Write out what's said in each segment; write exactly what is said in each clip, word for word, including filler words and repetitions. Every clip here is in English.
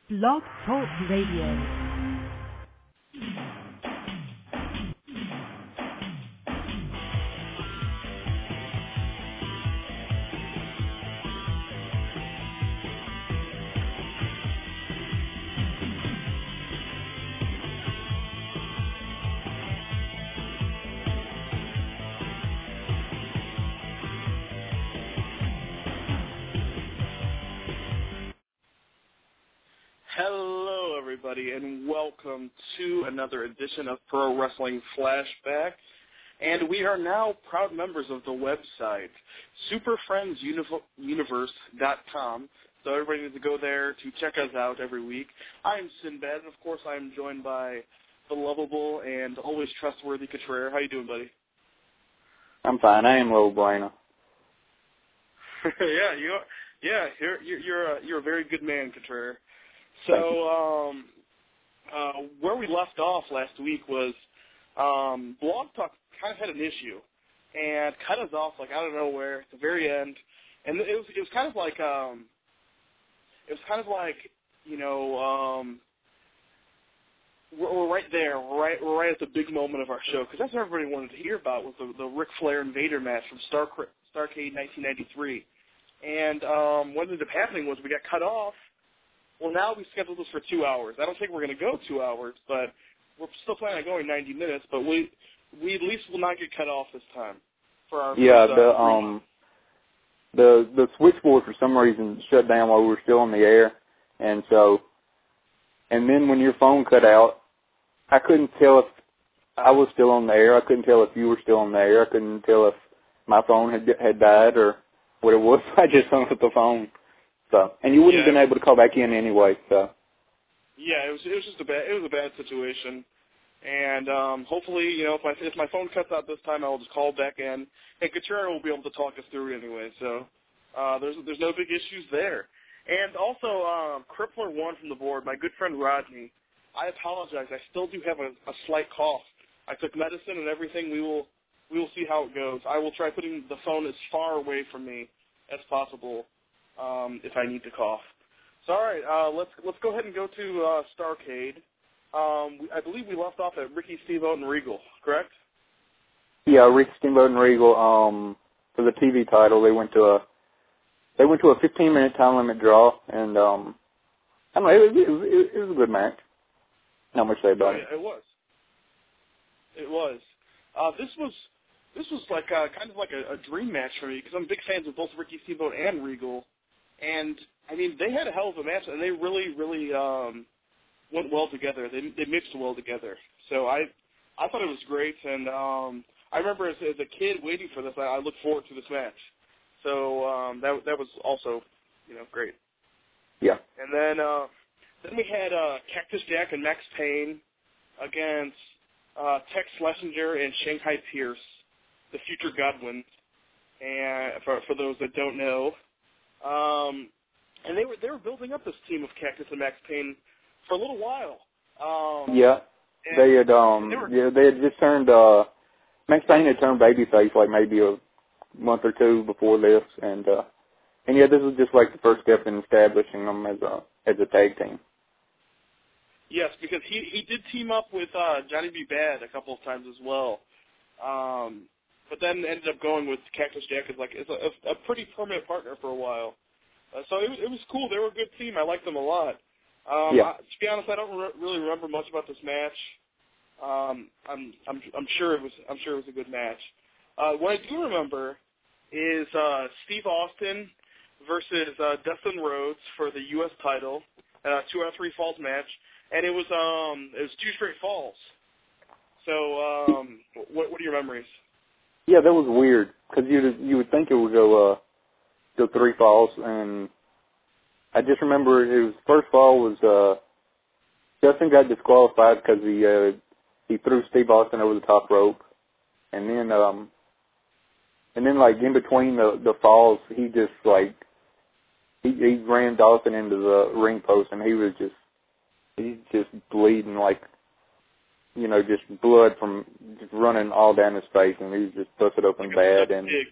Blog Talk Radio. Hello, everybody, and welcome to another edition of Pro Wrestling Flashback. And we are now proud members of the website, super friends universe dot com. So everybody needs to go there to check us out every week. I am Sinbad, and of course I am joined by the lovable and always trustworthy Contreras. How you doing, buddy? I'm fine. I am Low Bueno. yeah, you are, yeah, you're you're you're a, you're a very good man, Contreras. So, um, uh, where we left off last week was um, Blog Talk kind of had an issue and cut us off like out of nowhere at the very end, and it was it was kind of like um, it was kind of like you know um, we're, we're right there, we're right we're right at the big moment of our show because that's what everybody wanted to hear about was the the Ric Flair and Vader match from Star Starrcade nineteen ninety-three, and um, what ended up happening was we got cut off. Well, now we scheduled this for two hours. I don't think we're going to go two hours, but we're still planning on going ninety minutes. But we we at least will not get cut off this time for our yeah. first, The uh, um the the switchboard for some reason shut down while we were still in the air, and so and then when your phone cut out, I couldn't tell if I was still on the air. I couldn't tell if you were still on the air. I couldn't tell if my phone had had died or what it was. I just hung up the phone. So, and you wouldn't yeah, have been able to call back in anyway. So, yeah, it was it was just a bad it was a bad situation, and um, hopefully, you know, if my if my phone cuts out this time, I will just call back in, and Contreras will be able to talk us through it anyway. So, uh, there's there's no big issues there. And also, um, Crippler one from the board, my good friend Rodney. I apologize. I still do have a, a slight cough. I took medicine and everything. We will we will see how it goes. I will try putting the phone as far away from me as possible. Um, if I need to cough. So, all right, uh, let's let's go ahead and go to uh, Starrcade. Um, we, I believe we left off at Ricky Steamboat and Regal, correct? yeah, Ricky Steamboat and Regal. Um, for the T V title, they went to a they went to a fifteen minute time limit draw, and um, I don't know, it was it was, it was a good match. Not much to say about oh, it. Yeah, it was. It was. Uh, this was this was like uh, kind of like a, a dream match for me because I'm big fans of both Ricky Steamboat and Regal. And, I mean, they had a hell of a match, and they really, really um, went well together. They they mixed well together. So I I thought it was great, and um, I remember as, as a kid waiting for this, I, I looked forward to this match. So um, that that was also, you know, great. Yeah. And then uh, then we had uh, Cactus Jack and Max Payne against uh, Tex Schlesinger and Shanghai Pierce, the future Godwin. And for for those that don't know. Um, and they were they were building up this team of Cactus and Max Payne for a little while. Um, yeah, they had um they were, yeah they had just turned uh Max Payne had turned babyface like maybe a month or two before this, and uh and yeah, this was just like the first step in establishing them as a as a tag team. Yes, because he he did team up with uh, Johnny B. Bad a couple of times as well. Um, but then ended up going with Cactus Jack as like as a, a pretty permanent partner for a while. Uh, so it was, it was cool. They were a good team. I liked them a lot. Um, yeah. I, to be honest, I don't re- really remember much about this match. Um, I'm I'm I'm sure it was I'm sure it was a good match. Uh, what I do remember is uh, Steve Austin versus uh, Dustin Rhodes for the U S title, uh, two out of three falls match, and it was um it was two straight falls. So um, what what are your memories? Yeah, that was weird because you you would think it would go uh go three falls, and I just remember his first fall was uh Justin got disqualified because he uh he threw Steve Austin over the top rope, and then um and then like in between the the falls he just like he he ran Dawson into the ring post, and he was just he's just bleeding like. You know, just blood from just running all down his face, and he was just busted open Like a bad. stuck And pig.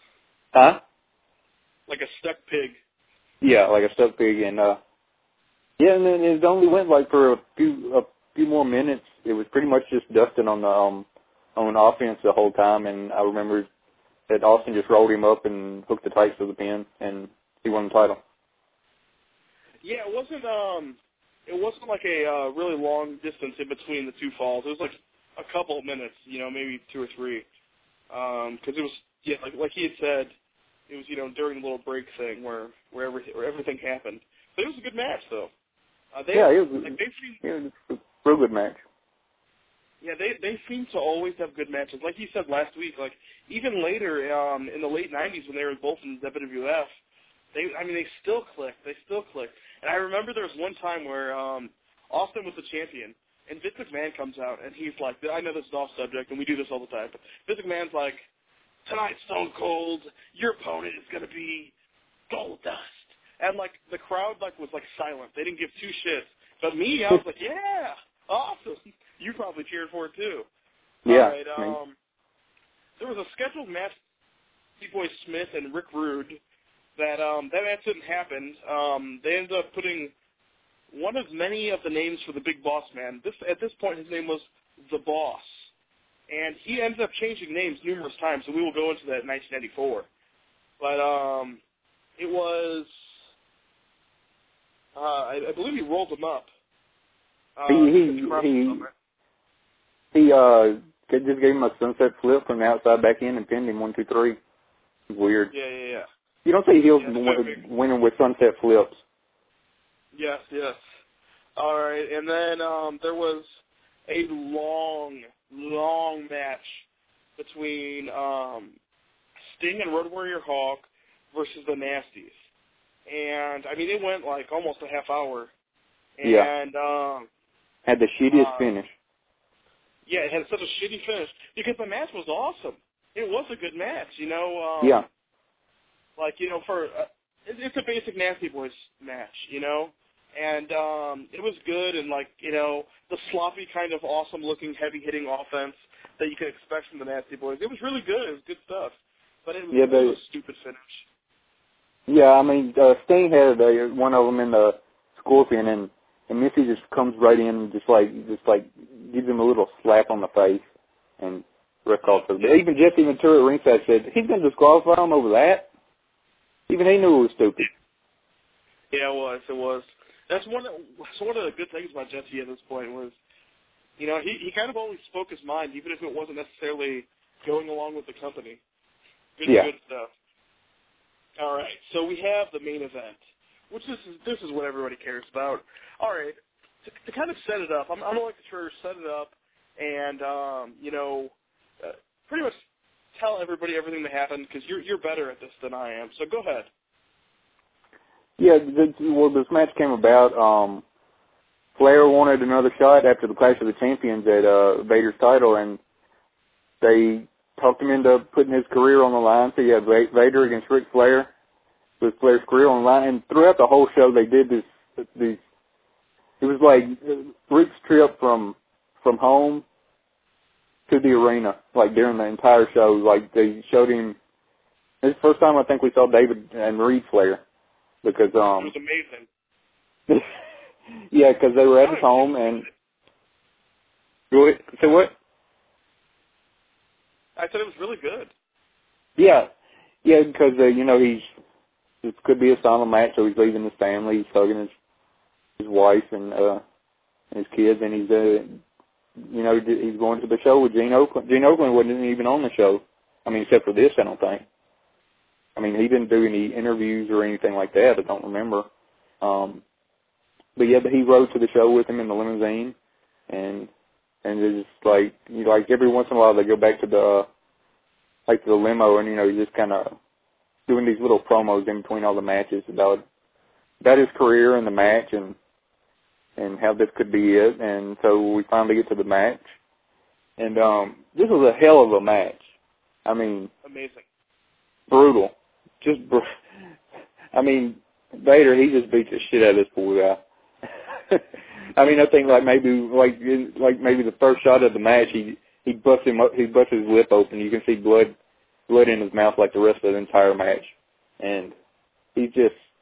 huh? Like a stuck pig. Yeah, like a stuck pig. And uh, Yeah, and then it only went like for a few a few more minutes. It was pretty much just Dustin on the um on offense the whole time, and I remember that Austin just rolled him up and hooked the tights to the pin, and he won the title. Yeah, it wasn't um it wasn't like a uh, really long distance in between the two falls. It was like a couple of minutes, you know, maybe two or three, because it was yeah like like he had said, it was you know during the little break thing where where everything where everything happened. But it was a good match though. Uh, they, yeah, it was, like, they seem, it was a real good match. Yeah, they they seem to always have good matches. Like you said last week, like even later um, in the late nineties when they were both in W W F, they I mean they still clicked. They still clicked. And I remember there was one time where um, Austin was the champion, and Vince McMahon comes out and he's like, I know this is off subject and we do this all the time, but Vince McMahon's like, tonight Stone Cold, your opponent is gonna be Goldust. And, like, the crowd, like, was, like, silent. They didn't give two shits. But me, I was like, yeah, awesome. You probably cheered for it, too. Yeah. All right, um, there was a scheduled match, T-Boy Smith and Rick Rude, that um, that match didn't happen. Um, they ended up putting one of many of the names for the Big Boss Man. This At this point, his name was The Boss. And he ended up changing names numerous times, and we will go into that in nineteen ninety-four. But um, it was... Uh, I, I believe he rolled him up. Uh, he he he, he uh just gave him a sunset flip from the outside back in and pinned him one two three. Weird. Yeah, yeah, yeah. You don't see heels yeah, win, winning with sunset flips. Yes, yes. All right, and then um, there was a long, long match between um, Sting and Road Warrior Hawk versus the Nasties. And, I mean, it went, like, almost a half hour. And, yeah. um... Had the shittiest uh, finish. Yeah, it had such a shitty finish. Because the match was awesome. It was a good match, you know? Um, yeah. Like, you know, for... Uh, it, it's a basic Nasty Boys match, you know? And um, it was good and, like, you know, the sloppy kind of awesome-looking, heavy-hitting offense that you could expect from the Nasty Boys. It was really good. It was good stuff. But it was, yeah, it was a stupid finish. Yeah, I mean, uh, Sting had uh, one of them in the Scorpion, and, and Missy just comes right in and just like, just like gives him a little slap on the face, and Rick calls for it. But even Jesse Ventura at ringside said, he's going to disqualify him over that? Even he knew it was stupid. Yeah, it was. It was. That's one of, that's one of the good things about Jesse at this point was, you know, he, he kind of always spoke his mind, even if it wasn't necessarily going along with the company. Good, yeah. good stuff. All right, so we have the main event, which this is this is what everybody cares about. All right, to, to kind of set it up, I'm, I'm going to like to set it up and, um, you know, uh, pretty much tell everybody everything that happened because you're, you're better at this than I am, so go ahead. Yeah, the, well, this match came about. Um, Flair wanted another shot after the Clash of the Champions at uh, Vader's title, and they talked him into putting his career on the line. So you had Vader against Ric Flair with Flair's career on the line. And throughout the whole show, they did this. These, it was like Ric's trip from from home to the arena, like during the entire show. Like they showed him. This is the first time I think we saw David and Reed Flair because um. It was amazing. yeah, because they were at his home and. Go ahead. So what? I said it was really good. Yeah, yeah, because uh, you know he's it could be a silent match, so he's leaving his family, he's hugging his his wife and uh and his kids, and he's uh you know he's going to the show with Gene Oakland. Gene Oakland wasn't even on the show. I mean, except for this, I don't think. I mean, he didn't do any interviews or anything like that. I don't remember. Um, but yeah, but he rode to the show with him in the limousine, and and it's just like you know, like every once in a while they go back to the like to the limo, and you know he's just kind of doing these little promos in between all the matches about about his career and the match and and how this could be it. And so we finally get to the match, and um, this was a hell of a match. I mean, amazing, brutal, just br- I mean, Vader, he just beat the shit out of this poor guy. I mean, I think like maybe like like maybe the first shot of the match, he he busts him up, he busts his lip open. You can see blood blood in his mouth like the rest of the entire match, and he's just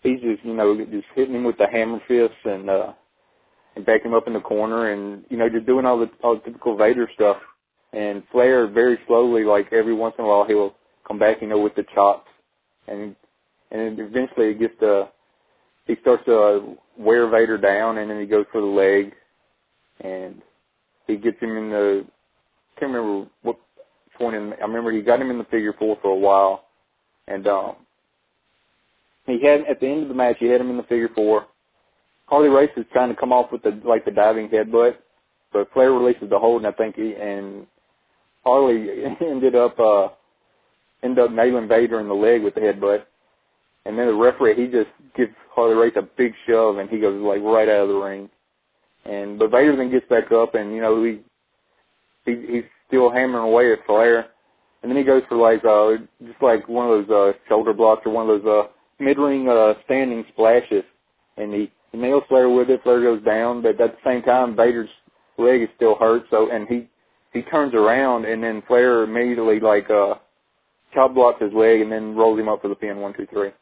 he's just, you know, just hitting him with the hammer fists and, uh, and backing him up in the corner and, you know, just doing all the, all the typical Vader stuff. And Flair very slowly, like every once in a while, he'll come back, you know, with the chops. And, and eventually it gets to, he starts to uh, wear Vader down, and then he goes for the leg. And he gets him in the, I can't remember what point in, I remember he got him in the figure four for a while. And, um, he had, at the end of the match, he had him in the figure four. Harley Race is trying to come off with the, like the diving headbutt, but Flair releases the hold, and I think he, and Harley ended up, uh, ended up nailing Vader in the leg with the headbutt. And then the referee, he just gives Harley Race a big shove, and he goes, like, right out of the ring. And, but Vader then gets back up, and, you know, he, he he's still hammering away at Flair. And then he goes for, like, uh, just like one of those, uh, shoulder blocks or one of those, uh, mid-ring, uh, standing splashes. And he, he nails Flair with it. Flair goes down, but at the same time, Vader's leg is still hurt, so, and he, he turns around, and then Flair immediately, like, uh, chop blocks his leg and then rolls him up for the pin, one, two, three.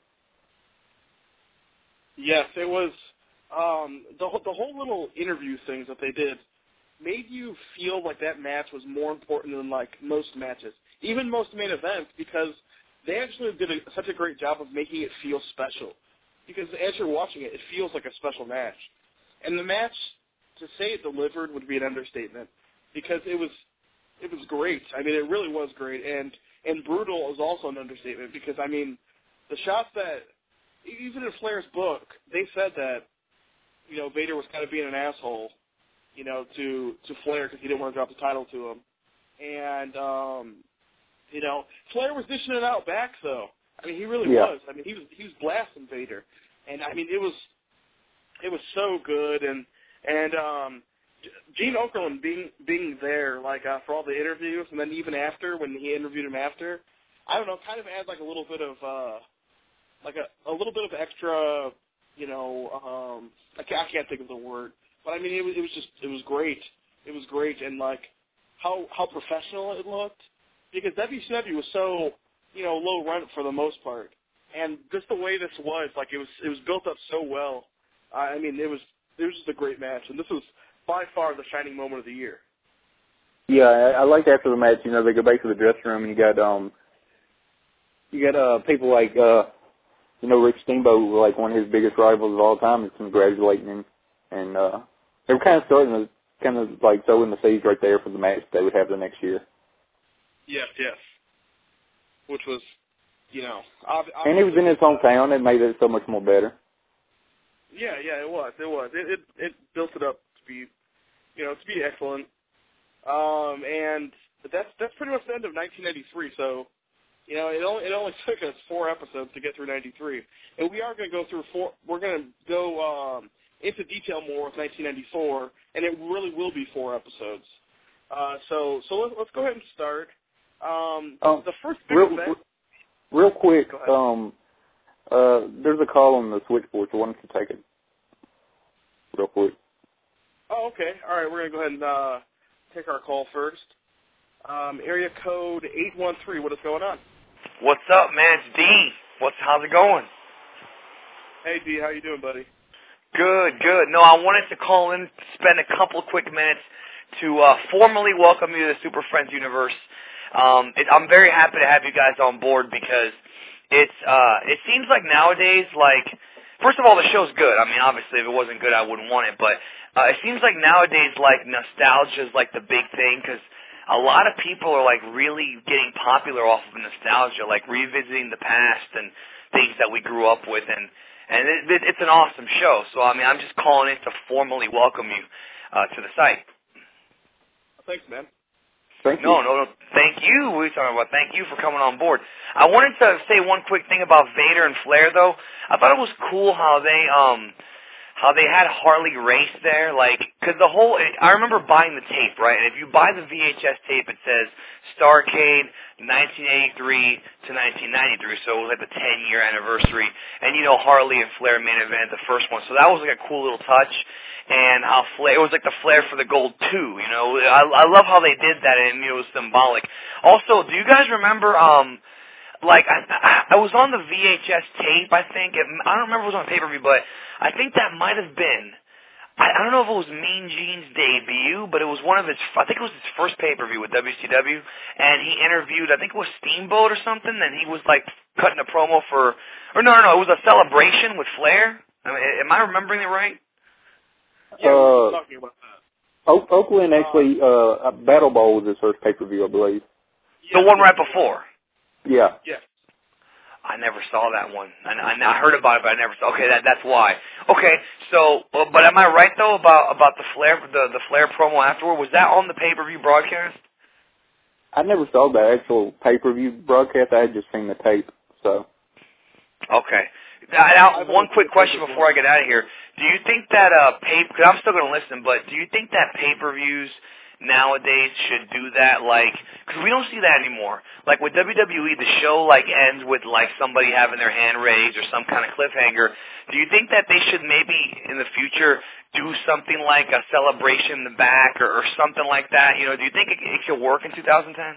Yes, it was, um, the, the whole little interview things that they did made you feel like that match was more important than, like, most matches, even most main events, because they actually did a, such a great job of making it feel special. Because as you're watching it, it feels like a special match. And the match, to say it delivered would be an understatement, because it was it was great. I mean, it really was great. And, and brutal is also an understatement, because, I mean, the shots that, even in Flair's book, they said that, you know, Vader was kind of being an asshole, you know, to, to Flair because he didn't want to drop the title to him. And, um, you know, Flair was dishing it out back, though. I mean, he really yeah. was. I mean, he was he was blasting Vader, and I mean, it was it was so good. And and um, Gene Okerlund being being there, like uh, for all the interviews, and then even after when he interviewed him after, I don't know, kind of adds like a little bit of uh, like a a little bit of extra, you know, um, I can't, I can't think of the word, but I mean, it was it was just it was great. It was great, and like how how professional it looked, because W C W was so, you know, low rent for the most part. And just the way this was, like, it was it was built up so well. Uh, I mean, it was it was just a great match, and this was by far the shining moment of the year. Yeah, I, I liked after the match, you know, they go back to the dressing room, and you got, um, you got, uh, people like, uh, you know, Rick Steamboat, like one of his biggest rivals of all time, is congratulating him. And, uh, they were kind of starting to, kind of, like, sowing the seeds right there for the match they would have the next year. Yes, yes. Which was, you know, ob- and he was in his hometown. It made it so much more better. Yeah, yeah, it was. It was. It it, it built it up to be, you know, to be excellent. Um, and that's that's pretty much the end of nineteen ninety-three. So, you know, it only it only took us four episodes to get through ninety-three, and we are going to go through four. We're going to go um, into detail more with nineteen ninety-four, and it really will be four episodes. Uh, so so let's, let's go ahead and start. Um, um, the first big real, event. Real quick, um, uh, there's a call on the switchboard, so why don't you take it real quick? Oh, okay. All right, we're going to go ahead and uh, take our call first. Um, area code eight one three, what is going on? What's up, man? It's D. What's, how's it going? Hey, D, how you doing, buddy? Good, good. No, I wanted to call in, spend a couple of quick minutes to uh, formally welcome you to the Super Friends universe. Um, it, I'm very happy to have you guys on board because it's uh, it seems like nowadays, like, first of all, the show's good. I mean, obviously, if it wasn't good, I wouldn't want it. But uh, it seems like nowadays, like, nostalgia is like the big thing because a lot of people are like really getting popular off of nostalgia, like revisiting the past and things that we grew up with, and and it, it, it's an awesome show. So I mean, I'm just calling in to formally welcome you uh, to the site. Thanks, man. Thank you. No, no, no. Thank you. We were talking about thank you for coming on board. I wanted to say one quick thing about Vader and Flair, though. I thought it was cool how they um how they had Harley Race there, like, because the whole, I remember buying the tape, right, and if you buy the V H S tape, it says Starrcade nineteen eighty-three to nineteen ninety-three, so it was like the ten-year anniversary, and, you know, Harley and Flair main event, the first one, so that was like a cool little touch, and how Flair, it was like the Flair for the Gold two, you know, I, I love how they did that, and, you know, it was symbolic. Also, do you guys remember, um, like I, I, I was on the V H S tape. I think it, I don't remember if it was on pay per view, but I think that might have been. I, I don't know if it was Mean Gene's debut, but it was one of his. I think it was his first pay per view with W C W, and he interviewed. I think it was Steamboat or something, and he was like cutting a promo for. Or no, no, no, it was a celebration with Flair. I mean, am I remembering it right? Yeah, we were talking about that. Oak, Oakland actually, uh, Battle Bowl was his first pay-per-view, I believe. The one right before. Yeah. Yeah. I never saw that one. I, I, I heard about it, but I never saw. Okay, that that's why. Okay, so, but am I right though about about the Flair the the Flair promo afterward? Was that on the pay-per-view broadcast? I never saw the actual pay-per-view broadcast. I had just seen the tape. So. Okay. Now, one quick question before I get out of here. Do you think that uh, pay? Because I'm still going to listen, but do you think that pay-per-views nowadays should do that? Like, because we don't see that anymore. Like with W W E, the show like ends with like somebody having their hand raised or some kind of cliffhanger. Do you think that they should maybe in the future do something like a celebration in the back or, or something like that? You know, do you think it, it could work in two thousand ten?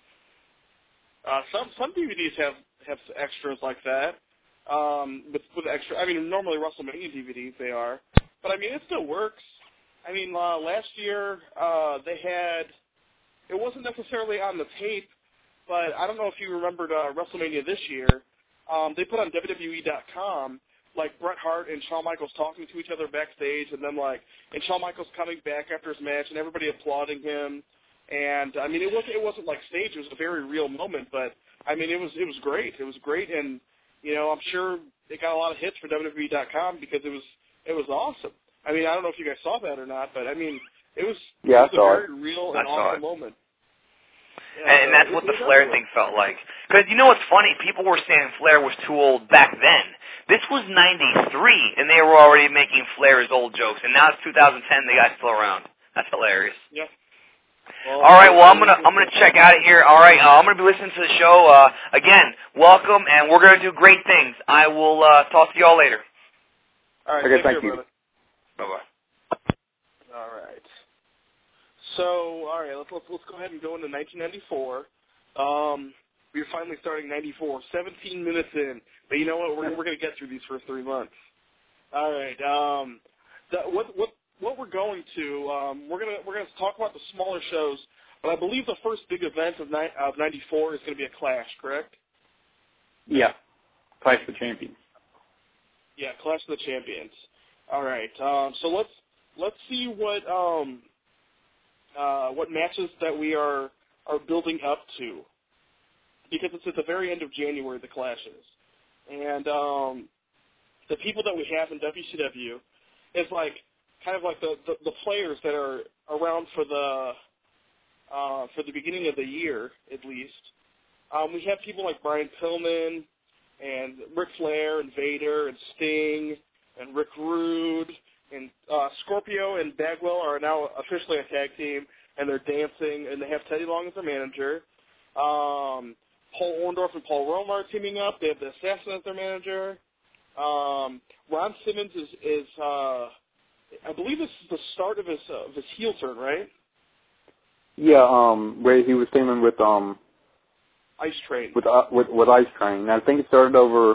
Uh, some some D V Ds have have extras like that. Um, with with extra, I mean, normally WrestleMania D V Ds they are, but I mean it still works. I mean, uh, last year uh, they had, it wasn't necessarily on the tape, but I don't know if you remembered uh, WrestleMania this year. Um, they put on W W E dot com like Bret Hart and Shawn Michaels talking to each other backstage, and then like and Shawn Michaels coming back after his match and everybody applauding him. And I mean, it wasn't it wasn't like staged; it was a very real moment. But I mean, it was it was great. It was great, and you know, I'm sure it got a lot of hits for W W E dot com because it was it was awesome. I mean, I don't know if you guys saw that or not, but I mean, it was, yeah, it was a very it. real and I awesome moment. Yeah, and, and that's what the Flair thing felt like. Because you know what's funny? People were saying Flair was too old back then. This was ninety-three, and they were already making Flair's old jokes. And now it's two thousand ten, the guy's still around. That's hilarious. Yeah. Well, all right, well, I'm gonna I'm gonna check out of here. All right, uh, I'm gonna be listening to the show. Uh, again, welcome, and we're gonna do great things. I will uh, talk to y'all later. All right, okay, thank care, you. Brother. Bye bye. All right. So, all right, let's, let's let's go ahead and go into nineteen ninety-four. Um, we're finally starting ninety-four, seventeen minutes in. But you know what? We're we're gonna get through these first three months. All right. Um, the, what what what we're going to um, we're gonna we're gonna talk about the smaller shows. But I believe the first big event of ni- of ninety-four is going to be a Clash, correct? Yeah, Clash of the Champions. Yeah, Clash of the Champions. All right. Um, so let's let's see what um, uh, what matches that we are are building up to, because it's at the very end of January, the Clash is, and um, the people that we have in W C W is like kind of like the, the, the players that are around for the uh, for the beginning of the year at least. Um, we have people like Brian Pillman and Ric Flair and Vader and Sting and Rick Rude and uh, Scorpio and Bagwell are now officially a tag team, and they're dancing, and they have Teddy Long as their manager. Um, Paul Orndorff and Paul Roma are teaming up. They have the Assassin as their manager. Um, Ron Simmons is, is uh, I believe this is the start of his uh, of his heel turn, right? Yeah, um, where he was teaming with um, Ice Train. with uh, with with Ice Train. And I think it started over.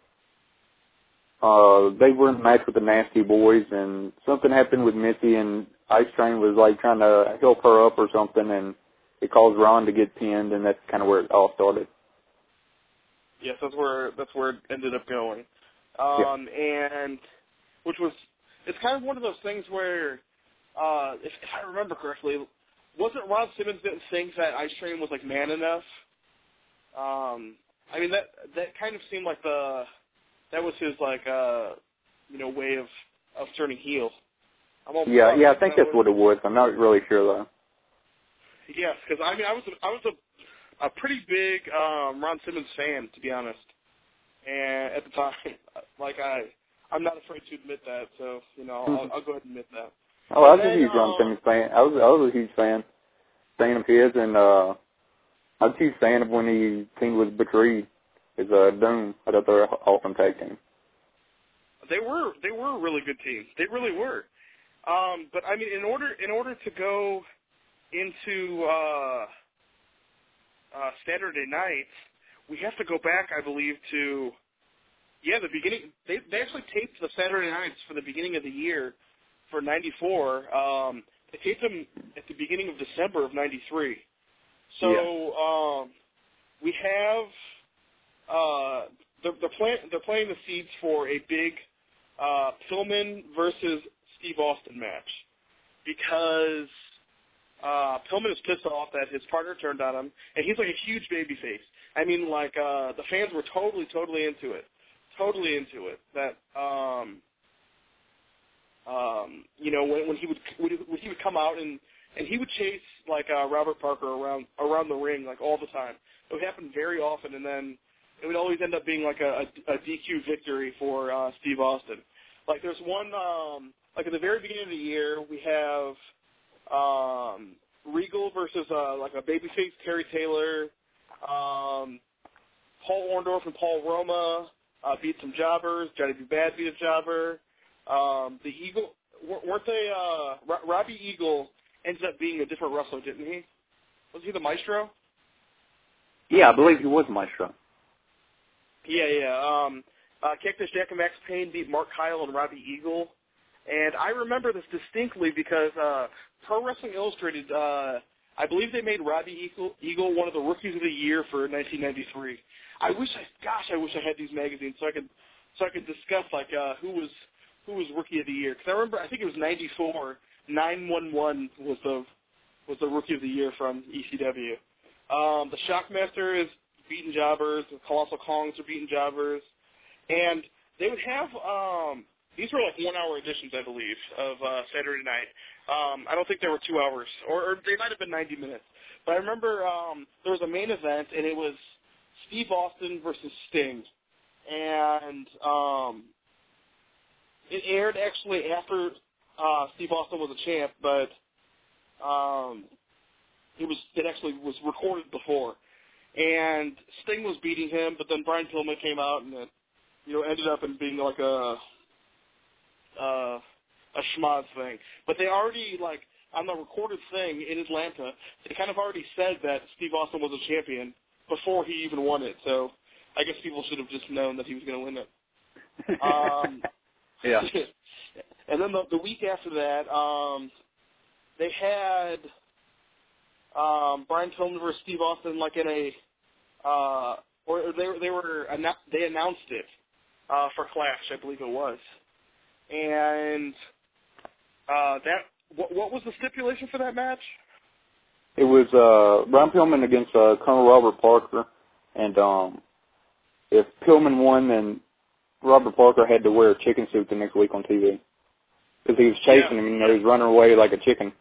Uh, they were in the match with the Nasty Boys, and something happened with Missy, and Ice Train was like trying to help her up or something, and it caused Ron to get pinned, and that's kind of where it all started. Yes, that's where that's where it ended up going. Um, yeah. And which was, it's kind of one of those things where, uh, if, if I remember correctly, wasn't Ron Simmons didn't think that Ice Train was like man enough? Um, I mean that that kind of seemed like the that was his like uh, you know way of of turning heel. I'm yeah, yeah, I think that's what it was. I'm not really sure though. Yes, because I mean I was a, I was a a pretty big um, Ron Simmons fan, to be honest. And at the time, like I, I'm not afraid to admit that. So you know, I'll, I'll go ahead and admit that. Oh, I was then, a huge uh, Ron Simmons fan. I was I was a huge fan, fan of his, and uh, I was a huge fan of when he teamed with Butch Reed as uh, Doom. I thought they were an awesome tag team. They were they were a really good team. They really were. Um, but I mean, in order in order to go into uh, uh, Saturday nights, we have to go back, I believe, to yeah the beginning. They they actually taped the Saturday nights for the beginning of the year for ninety-four. Um, they taped them at the beginning of December of ninety-three. So yeah. um, we have uh, they're, they're playing they're playing the seeds for a big uh, Pillman versus Steve Austin match because uh, Pillman is pissed off that his partner turned on him, and he's like a huge babyface. I mean, like uh, the fans were totally, totally into it, totally into it. That um, um, you know, when, when he would when he would come out and, and he would chase like uh, Robert Parker around around the ring like all the time. It would happen very often, and then it would always end up being like a, a, a D Q victory for uh, Steve Austin. Like there's one, um, like at the very beginning of the year, we have um, Regal versus uh, like a babyface Terry Taylor. Um, Paul Orndorff and Paul Roma uh, beat some jobbers. Johnny B. Bad beat a jobber. Um, the Eagle, weren't they? Uh, Robbie Eagle ended up being a different wrestler, didn't he? Was he the Maestro? Yeah, I believe he was Maestro. Yeah, yeah. Um, uh, Cactus Jack and Max Payne beat Mark Kyle and Robbie Eagle. And I remember this distinctly because uh, Pro Wrestling Illustrated, uh, I believe they made Robbie Eagle, Eagle one of the Rookies of the Year for nineteen ninety-three. I wish, I, gosh, I wish I had these magazines so I could, so I could discuss like uh, who was who was Rookie of the Year. Because I remember, I think it was ninety-four. nine one one was the was the Rookie of the Year from E C W. Um, the Shockmaster is beating jobbers. The Colossal Kongs are beating jobbers, and they would have. Um, These were like one-hour editions, I believe, of uh, Saturday night. Um, I don't think they were two hours, or, or they might have been ninety minutes. But I remember um, there was a main event, and it was Steve Austin versus Sting. And um, it aired actually after uh, Steve Austin was a champ, but um, it was it actually was recorded before. And Sting was beating him, but then Brian Pillman came out, and it you know ended up in being like a Uh, a schmoz thing. But they already, like, on the recorded thing in Atlanta, they kind of already said that Steve Austin was a champion before he even won it. So I guess people should have just known that he was going to win it. Um, yeah. And then the, the week after that, um, they had um, Brian Pillman versus Steve Austin, like in a, uh, or they they were they announced it uh, for Clash, I believe it was. And uh, that what, what was the stipulation for that match? It was uh, Brian Pillman against uh, Colonel Robert Parker, and um, if Pillman won, then Robert Parker had to wear a chicken suit the next week on T V because he was chasing yeah. him, and you know, he was running away like a chicken.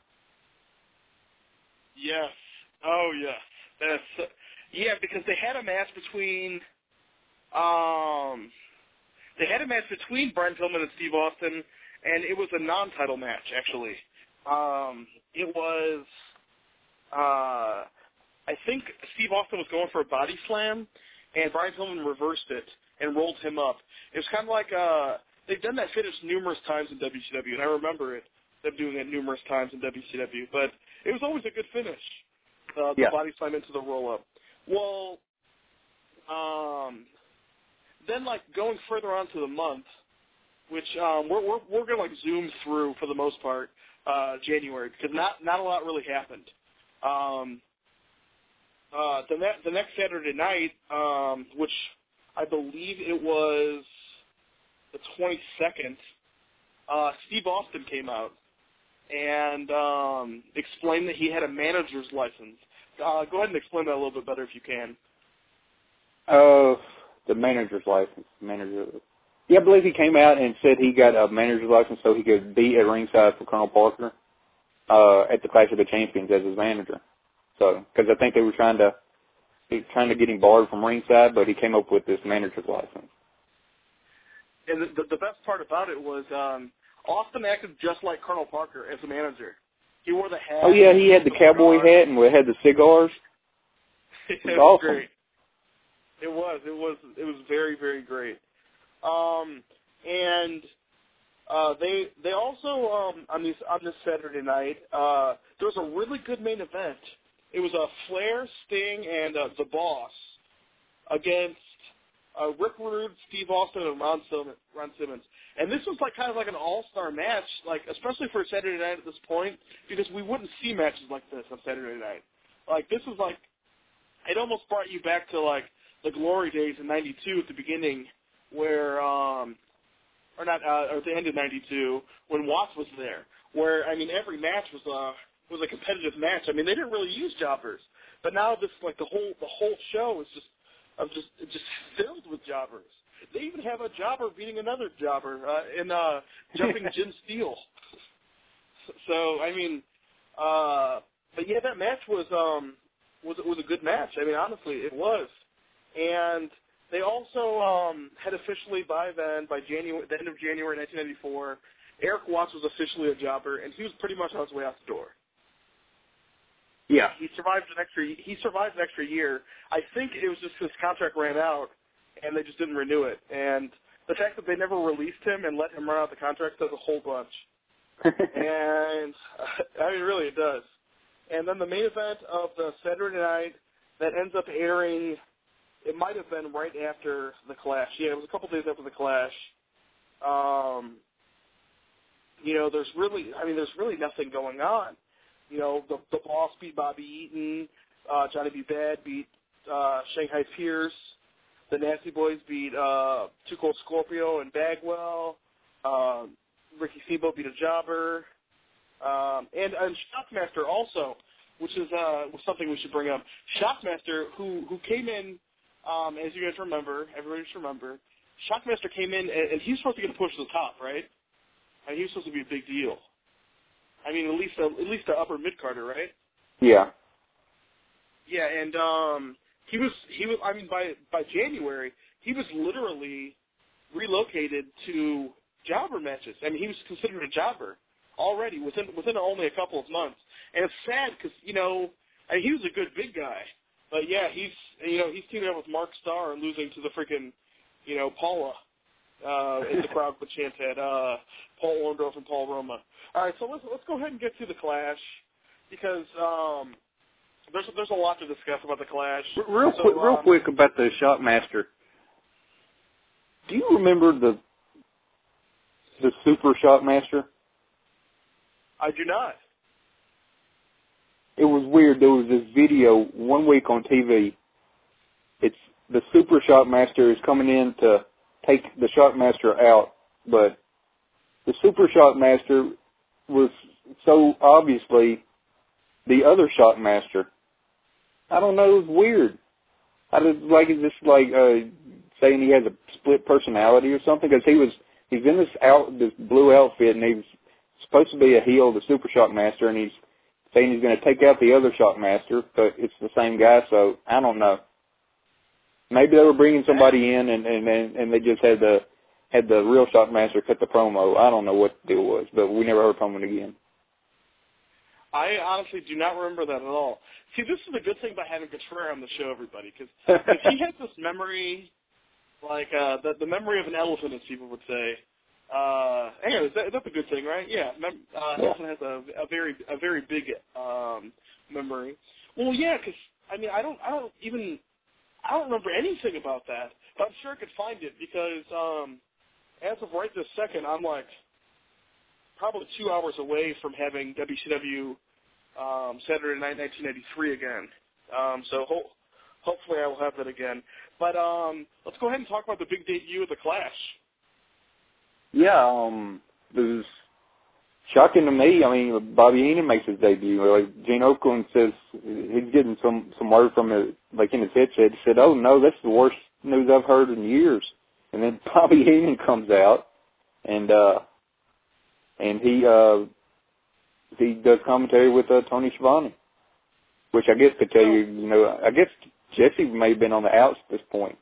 Yes. Oh, yes. That's uh, yeah, because they had a match between. Um, They had a match between Brian Pillman and Steve Austin, and it was a non-title match, actually. Um, it was, uh, I think Steve Austin was going for a body slam, and Brian Pillman reversed it and rolled him up. It was kind of like, uh, they've done that finish numerous times in W C W, and I remember it, them doing it numerous times in W C W, but it was always a good finish, uh, the yeah. body slam into the roll-up. Well, um... Then, like, going further on to the month, which um, we're we're, we're going to, like, zoom through for the most part, uh, January, because not not a lot really happened. Um, uh, the, ne- the next Saturday night, um, which I believe it was the twenty-second, uh, Steve Austin came out and um, explained that he had a manager's license. Uh, go ahead and explain that a little bit better if you can. Uh... The manager's license. Manager. Yeah, I believe he came out and said he got a manager's license so he could be at ringside for Colonel Parker uh, at the Clash of the Champions as his manager. So, because I think they were trying to trying to get him barred from ringside, but he came up with this manager's license. And the, the best part about it was um, Austin acted just like Colonel Parker as a manager. He wore the hat. Oh yeah, he had the cowboy cigar. hat and had the cigars. It was was awesome. great. It was. It was. It was very, very great. Um, and uh, they they also um, on this on this Saturday night uh, there was a really good main event. It was a uh, Flair, Sting, and uh, the Boss against uh, Rick Rude, Steve Austin, and Ron Simmons. Ron Simmons. And this was like kind of like an all-star match, like especially for Saturday night at this point, because we wouldn't see matches like this on Saturday night. Like this was like, it almost brought you back to like the glory days in ninety-two at the beginning, where, um, or not, uh, or at the end of ninety-two when Watts was there. Where I mean, every match was a was a competitive match. I mean, they didn't really use jobbers, but now this like the whole the whole show is just of just just filled with jobbers. They even have a jobber beating another jobber uh, in uh, Jumping Jim Steele. So I mean, uh, but yeah, that match was um was was a good match. I mean, honestly, it was. And they also um, had officially by then, by January, the end of January nineteen ninety-four, Eric Watts was officially a jobber, and he was pretty much on his way out the door. Yeah, he survived an extra. He survived an extra year. I think it was just his contract ran out, and they just didn't renew it. And the fact that they never released him and let him run out the contract says a whole bunch. And uh, I mean, really, it does. And then the main event of the Saturday night that ends up airing. It might have been right after the Clash. Yeah, it was a couple days after the Clash. Um, you know, there's really, I mean, there's really nothing going on. You know, the, the Boss beat Bobby Eaton. Uh, Johnny B. Bad beat uh, Shanghai Pierce. The Nasty Boys beat uh, Too Cold Scorpio and Bagwell. Um, Ricky Steamboat beat a jobber. Um, and, and Shockmaster also, which is uh, was something we should bring up. Shockmaster, who who came in, Um, as you guys remember, everybody should remember, Shockmaster came in, and, and he was supposed to get a push to the top, right? I mean, he was supposed to be a big deal. I mean, at least a, at least the upper mid-carder, right? Yeah. Yeah, and um, he was he was. I mean, by by January, he was literally relocated to jobber matches. I mean, he was considered a jobber already within within only a couple of months. And it's sad because you know, I mean, he was a good big guy. But yeah, he's you know he's teaming up with Mark Starr and losing to the freaking you know Paula uh, in the crowd with chant at uh, Paul Orndorff and Paul Roma. All right, so let's let's go ahead and get to the Clash because um, there's there's a lot to discuss about the Clash. Real so, quick, real um, quick about the Shockmaster. Do you remember the the Super Shockmaster? I do not. It was weird. There was this video one week on T V. It's the Super Shockmaster is coming in to take the Shockmaster out, but the Super Shockmaster was so obviously the other Shockmaster. I don't know. It was weird. I was like, is this like uh, saying he has a split personality or something? Because he was he's in this out this blue outfit and he's supposed to be a heel, the Super Shockmaster, and he's saying he's going to take out the other Shockmaster, but it's the same guy, so I don't know. Maybe they were bringing somebody in, and and and they just had the had the real Shockmaster cut the promo. I don't know what the deal was, but we never heard from him again. I honestly do not remember that at all. See, this is the good thing about having Contreras on the show, everybody, because he has this memory, like uh, the the memory of an elephant, as people would say. Uh, anyways, that, that's a good thing, right? Yeah, mem- uh, yeah. Nelson has a, a very, a very big um, memory. Well, yeah, because I mean, I don't, I don't even, I don't remember anything about that, but I'm sure I could find it because um, as of right this second, I'm like probably two hours away from having W C W um, Saturday Night nineteen ninety-three again. Um, so ho- hopefully I will have that again. But um, let's go ahead and talk about the big debut of the Clash. Yeah, um, it was shocking to me. I mean, Bobby Heenan makes his debut. Like Gene Okerlund says, he's getting some some word from it, like in his headset. He said, "Oh no, that's the worst news I've heard in years." And then Bobby Heenan comes out, and uh, and he uh, he does commentary with uh, Tony Schiavone, which I guess could tell you, you know, I guess Jesse may have been on the outs at this point.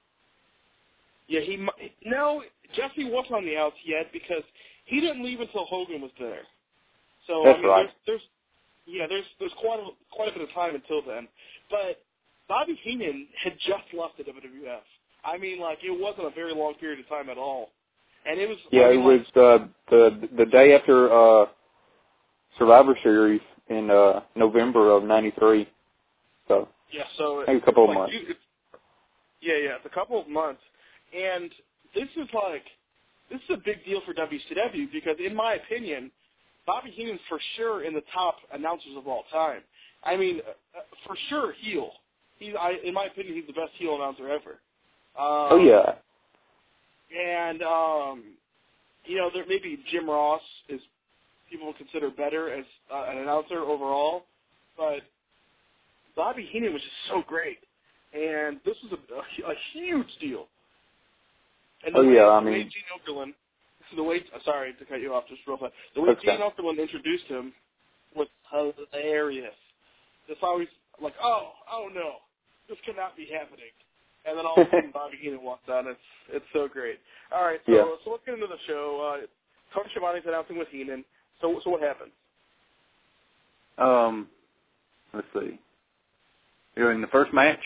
Yeah, he no. Jesse wasn't on the outs yet because he didn't leave until Hogan was there. So That's I mean, right. there's, there's yeah, there's there's quite a quite a bit of time until then. But Bobby Heenan had just left the W W F. I mean, like it wasn't a very long period of time at all, and it was Yeah, I mean, it was like, uh, the the day after uh, Survivor Series in uh, November of ninety-three. So yeah, so maybe a couple of like, months. you, it's, Yeah, yeah, it's a couple of months. And this is like, this is a big deal for W C W because, in my opinion, Bobby Heenan's for sure in the top announcers of all time. I mean, uh, for sure heel. He's, I, in my opinion, he's the best heel announcer ever. Um, oh, yeah. And, um, you know, there maybe Jim Ross is people would consider better as uh, an announcer overall, but Bobby Heenan was just so great. And this was a, a, a huge deal. And the oh, way, yeah, I the way mean... Gene Okerlund, the way, sorry to cut you off just real fast, the way okay. Gene Okerlund introduced him was hilarious. It's always like, oh, oh no, this cannot be happening. And then all of a sudden Bobby Heenan walks on. It's it's so great. All right, so yeah. so let's get into the show. Uh, Tony Schiavone's announcing with Heenan. So so what happened? Um, let's see. During the first match,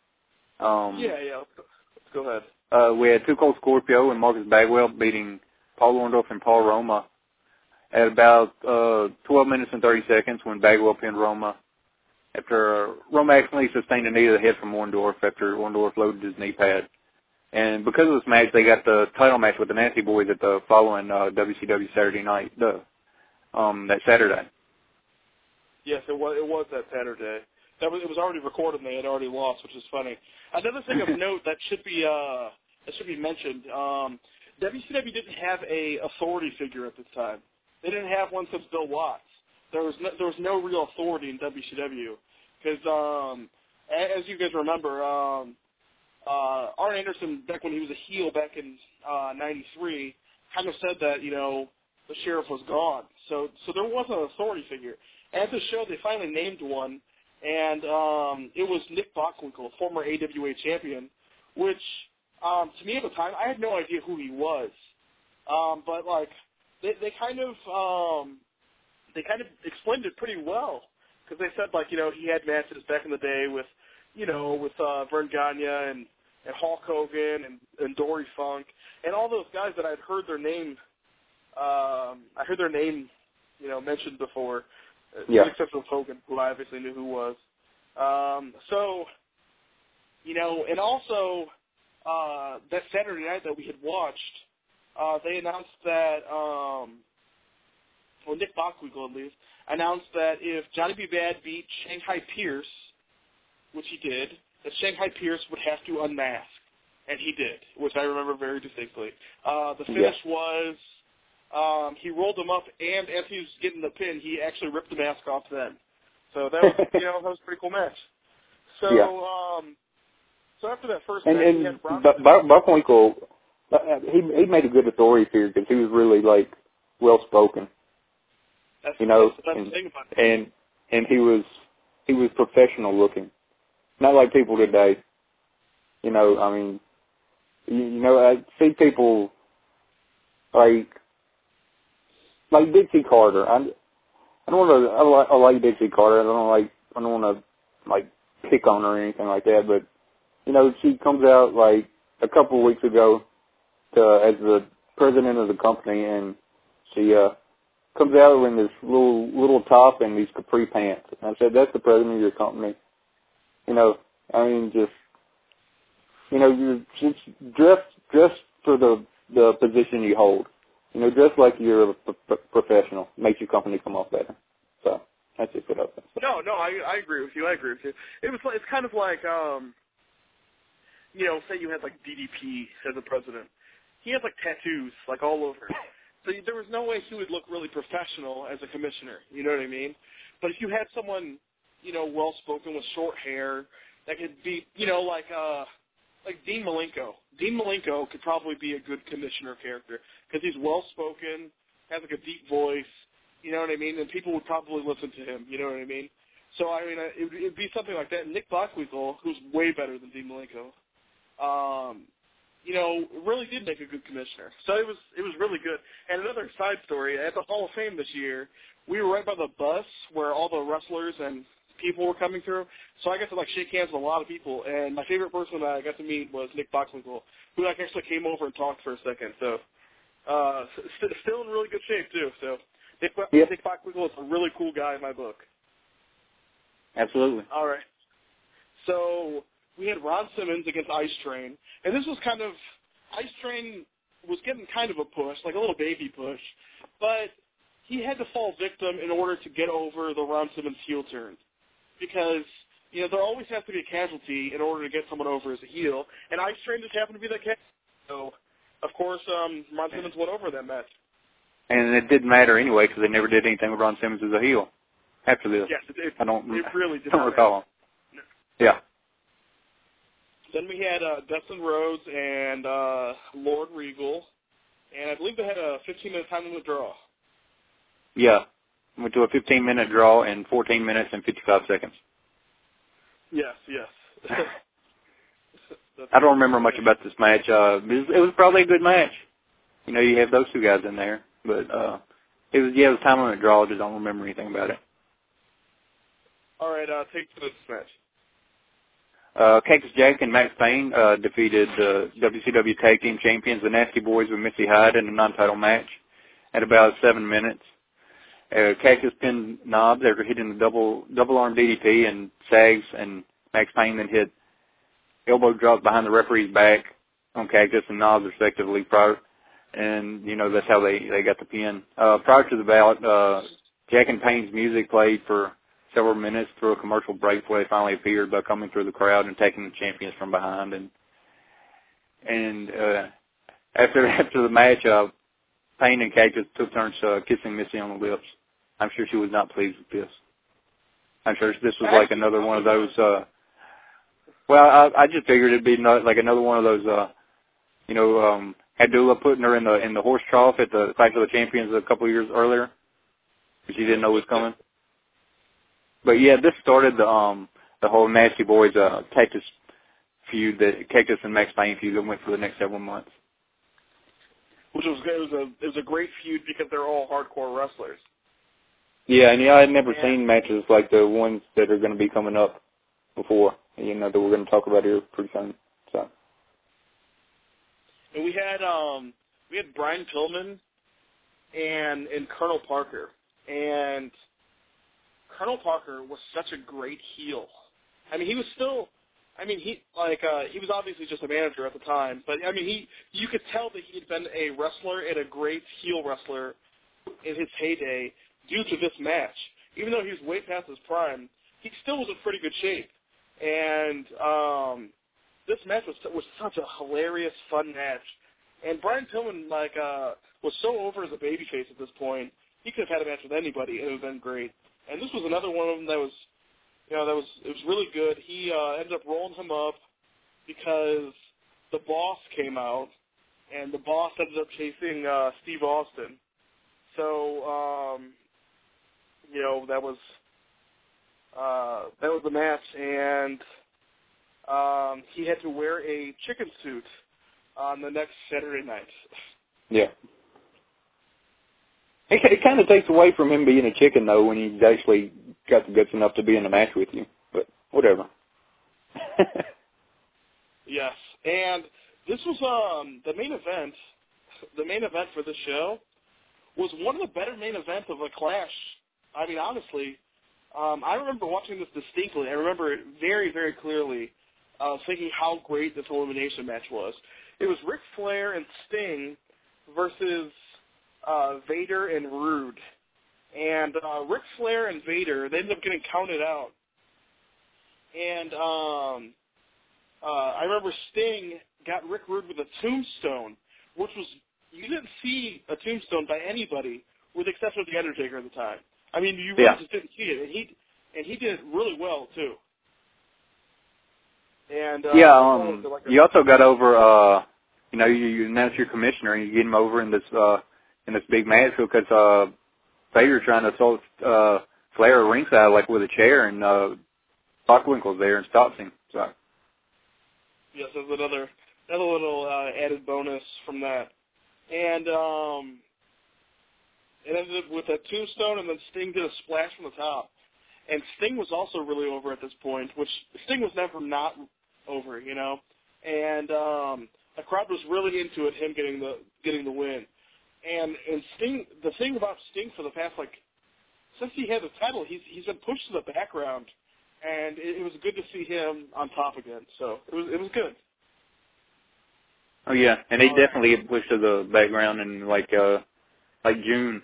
um, yeah, yeah. Let's go, let's go ahead. Uh, we had Too Cold Scorpio and Marcus Bagwell beating Paul Orndorff and Paul Roma at about uh, twelve minutes and thirty seconds when Bagwell pinned Roma after uh, Roma accidentally sustained a knee to the head from Orndorff after Orndorff loaded his knee pad. And because of this match, they got the title match with the Nasty Boys at the following uh, W C W Saturday night, the, um, that Saturday. Yes, it was, it was that Saturday. That was, it was already recorded and they had already lost, which is funny. Another thing of note that should be uh, that should be mentioned, um, W C W didn't have a authority figure at this time. They didn't have one since Bill Watts. There was no, there was no real authority in W C W because, um, as you guys remember, um, uh, Arn Anderson, back when he was a heel back in uh, ninety-three, kind of said that, you know, the sheriff was gone. So so there was an authority figure. At the show, they finally named one, and um, it was Nick Bockwinkel, former A W A champion, which, um, to me at the time, I had no idea who he was. Um, but, like, they, they kind of um, they kind of explained it pretty well because they said, like, you know, he had matches back in the day with, you know, with uh, Vern Gagne and, and Hulk Hogan and, and Dory Funk and all those guys that I'd heard their name, um, I heard their name, you know, mentioned before. Yeah. Except for Hogan, who I obviously knew who was. Um, so, you know, and also uh, that Saturday night that we had watched, uh, they announced that, um, well, Nick Bockwinkel at least, announced that if Johnny B. Bad beat Shanghai Pierce, which he did, that Shanghai Pierce would have to unmask. And he did, which I remember very distinctly. Uh, the finish yeah. was... Um, he rolled him up, and as he was getting the pin, he actually ripped the mask off then. So that was, you know, that was a pretty cool match. So, yeah. um, so after that first and, match, and he had Bronson. B- B- Buckwinkle, uh, he he made a good authority figure because he was really like well spoken. That's, you know, that's the best and, thing about it. and and he was he was professional looking, not like people today. You know, I mean, you, you know, I see people like. Like Dixie Carter, I, I don't want to. I like, I like Dixie Carter. I don't like. I don't want to like pick on her or anything like that. But you know, she comes out like a couple of weeks ago to, as the president of the company, and she uh, comes out in this little little top and these capri pants. And I said, "That's the president of your company." You know, I mean, just you know, you just dress dress for the the position you hold. You know, just like you're a p- professional, makes your company come off better. So that's just what I think. No, no, I I agree with you. I agree with you. It was it's kind of like um, you know, say you had like D D P as a president. He had like tattoos like all over. So there was no way he would look really professional as a commissioner. You know what I mean? But if you had someone, you know, well spoken with short hair that could be, you know, like uh. Like Dean Malenko. Dean Malenko could probably be a good commissioner character because he's well-spoken, has like a deep voice, you know what I mean, and people would probably listen to him, you know what I mean? So, I mean, it would it'd be something like that. Nick Bockwinkel, who's way better than Dean Malenko, um, you know, really did make a good commissioner. So it was it was really good. And another side story, at the Hall of Fame this year, we were right by the bus where all the wrestlers and people were coming through, so I got to like shake hands with a lot of people, and my favorite person that I got to meet was Nick Bockwinkel, who like actually came over and talked for a second. So, uh, st- still in really good shape too. So, Nick, yep. Nick Bockwinkel is a really cool guy in my book. Absolutely. All right. So we had Ron Simmons against Ice Train, and this was kind of Ice Train was getting kind of a push, like a little baby push, but he had to fall victim in order to get over the Ron Simmons heel turn, because you know there always has to be a casualty in order to get someone over as a heel, and Ice Train just happened to be that casualty. So, of course, um, Ron Simmons went over that match. And it didn't matter anyway because they never did anything with Ron Simmons as a heel after this. Yes, it, it, I don't, it really did don't not recall. matter. Yeah. Then we had uh, Dustin Rhodes and uh, Lord Regal, and I believe they had a fifteen-minute time limit draw. Yeah. Went to a fifteen-minute draw in fourteen minutes and fifty-five seconds. Yes, yes. I don't remember much about this match. Uh, it, was, it was probably a good match. You know, you have those two guys in there. But uh, it was, yeah, it was time limit draw. I just don't remember anything about it. All right, uh, take to this match. Uh, Cactus Jack and Max Payne uh, defeated the W C W Tag Team Champions, the Nasty Boys, with Missy Hyde in a non-title match at about seven minutes. Uh, Cactus pinned Knobs after hitting the double double arm D D T, and Sags and Max Payne then hit elbow drops behind the referee's back on Cactus and Knobs respectively. Prior, and you know that's how they they got the pin. Uh, prior to the bout, uh, Jack and Payne's music played for several minutes through a commercial break before they finally appeared by coming through the crowd and taking the champions from behind. And and uh, after after the match, uh, Payne and Cactus took turns uh, kissing Missy on the lips. I'm sure she was not pleased with this. I'm sure this was like another one of those. Uh, well, I, I just figured it'd be not, like another one of those. Uh, you know, um, Abdullah putting her in the in the horse trough at the Clash of the Champions a couple of years earlier, because she didn't know it was coming. But yeah, this started the um the whole Nasty Boys uh Cactus feud, that Cactus and Max Payne feud that went for the next several months. Which was it was a it was a great feud because they're all hardcore wrestlers. Yeah, and yeah, I had never yeah. seen matches like the ones that are going to be coming up before. You know, that we're going to talk about here pretty soon. So. And we had um we had Brian Pillman and and Colonel Parker, and Colonel Parker was such a great heel. I mean, he was still, I mean, he like uh, he was obviously just a manager at the time, but I mean, he you could tell that he had been a wrestler and a great heel wrestler in his heyday due to this match. Even though he was way past his prime, he still was in pretty good shape. And um, this match was was such a hilarious, fun match. And Brian Pillman like uh, was so over as a babyface at this point, he could have had a match with anybody, and it would have been great. And this was another one of them that was, you know, that was it was really good. He uh, ended up rolling him up because the Boss came out, and the Boss ended up chasing uh, Steve Austin. So, um, you know, that was uh, that was the match, and um, he had to wear a chicken suit on the next Saturday night. Yeah. It, it kind of takes away from him being a chicken, though, when he's actually got the guts enough to be in a match with you. But whatever. Yes, and this was um, the main event. The main event for this show was one of the better main events of a Clash. I mean, honestly, um, I remember watching this distinctly. I remember it very, very clearly, uh, thinking how great this elimination match was. It was Ric Flair and Sting versus uh, Vader and Rude. And uh, Ric Flair and Vader, they ended up getting counted out. And um, uh, I remember Sting got Rick Rude with a tombstone, which was, you didn't see a tombstone by anybody, with the exception of The Undertaker at the time. I mean, you really yeah. just didn't see it. And he, and he did it really well, too. And uh, yeah, um, like you also got over, uh, you know, you, you announce your commissioner, and you get him over in this uh, in this big match because uh, Vader trying to assault uh, Flair ringside, like with a chair, and uh, Bockwinkel's there and stops him. So. Yes, there's another another little uh, added bonus from that. And um, it ended up with a tombstone, and then Sting did a splash from the top. And Sting was also really over at this point, which Sting was never not over, you know. And um, the crowd was really into it, him getting the getting the win. And and Sting, the thing about Sting for the past, like, since he had the title, he's he's been pushed to the background and it, it was good to see him on top again. So it was it was good. Oh yeah, and they uh, definitely get pushed to the background in like uh like June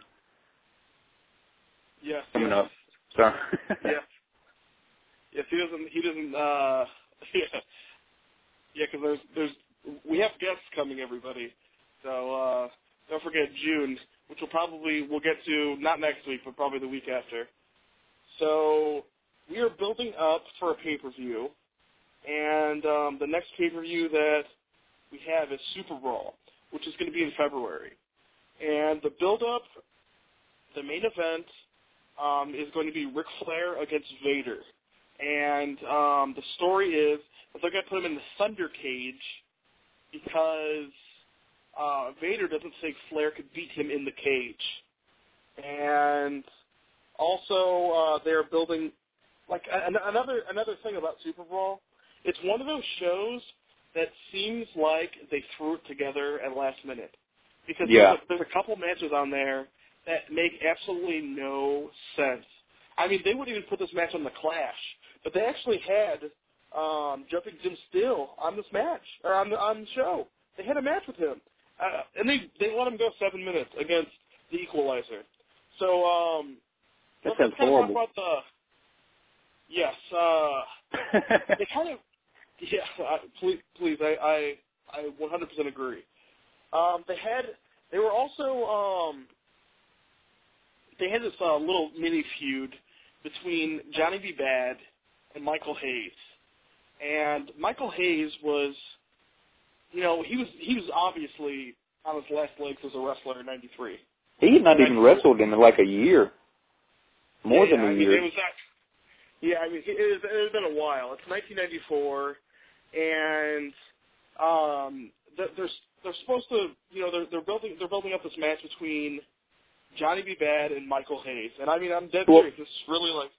yes, coming yes. up. So yes, yes. He doesn't. He doesn't. Uh, yeah, yeah. Because there's there's we have guests coming, everybody. So uh, don't forget June, which we'll probably we'll get to not next week, but probably the week after. So we are building up for a pay-per-view, and um, the next pay-per-view that we have is Super Brawl, which is going to be in February. And the build-up, the main event, um, is going to be Ric Flair against Vader. And um, the story is that they're going to put him in the Thunder Cage because uh, Vader doesn't think Flair could beat him in the cage. And also, uh, they're building, like, an- another another thing about Super Brawl, it's one of those shows that seems like they threw it together at last minute. Because yeah. there's, a, there's a couple matches on there that make absolutely no sense. I mean, they wouldn't even put this match on the Clash, but they actually had um, Jumping Jim Steele on this match, or on the, on the show. They had a match with him. Uh, and they, they let him go seven minutes against the Equalizer. So, um, that let's sounds kind of horrible. talk about the, yes, uh, they kind of, yeah, uh, please, please, I, I, I one hundred percent agree. Um, they had, they were also, um, they had this uh, little mini feud between Johnny B. Bad and Michael Hayes. And Michael Hayes was, you know, he was he was obviously on his last legs as a wrestler in ninety-three. He had not even wrestled in like a year. More yeah, than yeah, a I year. mean, it was that, yeah, I mean, it, it, it has been a while. It's nineteen ninety-four, and um, they're they're supposed to, you know, they're they're building they're building up this match between Johnny B. Bad and Michael Hayes, and I mean, I'm dead well, serious. This is really like.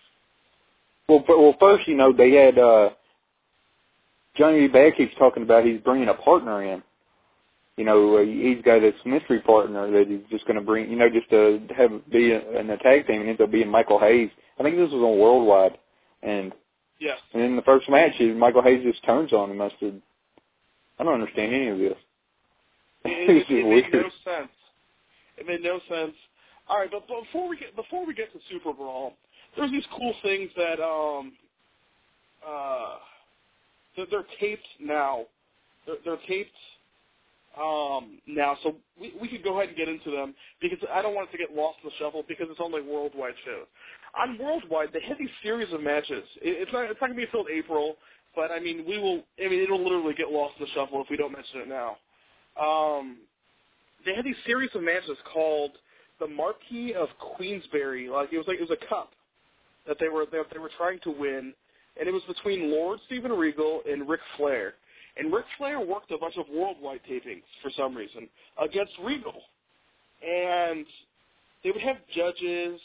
Well, well, first, you know, they had uh, Johnny B. Bad keeps talking about he's bringing a partner in. You know, uh, he's got this mystery partner that he's just going to bring, you know, just to have be a, in a tag team, and ends up being Michael Hayes. I think this was on Worldwide, and Yes. and in the first match, Michael Hayes just turns on him. I said, I don't understand any of this. It, It's it, just it weird. made no sense. It made no sense. All right, but before we get before we get to Super Brawl, there's these cool things that um uh they're, they're taped now. They're, they're taped um now, so we we could go ahead and get into them because I don't want it to get lost in the shuffle because it's only Worldwide shows. On Worldwide, they had these series of matches. It, it's not it's not gonna be until April, but I mean we will. I mean it'll literally get lost in the shuffle if we don't mention it now. Um, they had these series of matches called the Marquis of Queensberry. Like it was like it was a cup that they were that they were trying to win, and it was between Lord Steven Regal and Ric Flair. And Ric Flair worked a bunch of Worldwide tapings for some reason against Regal, and they would have judges.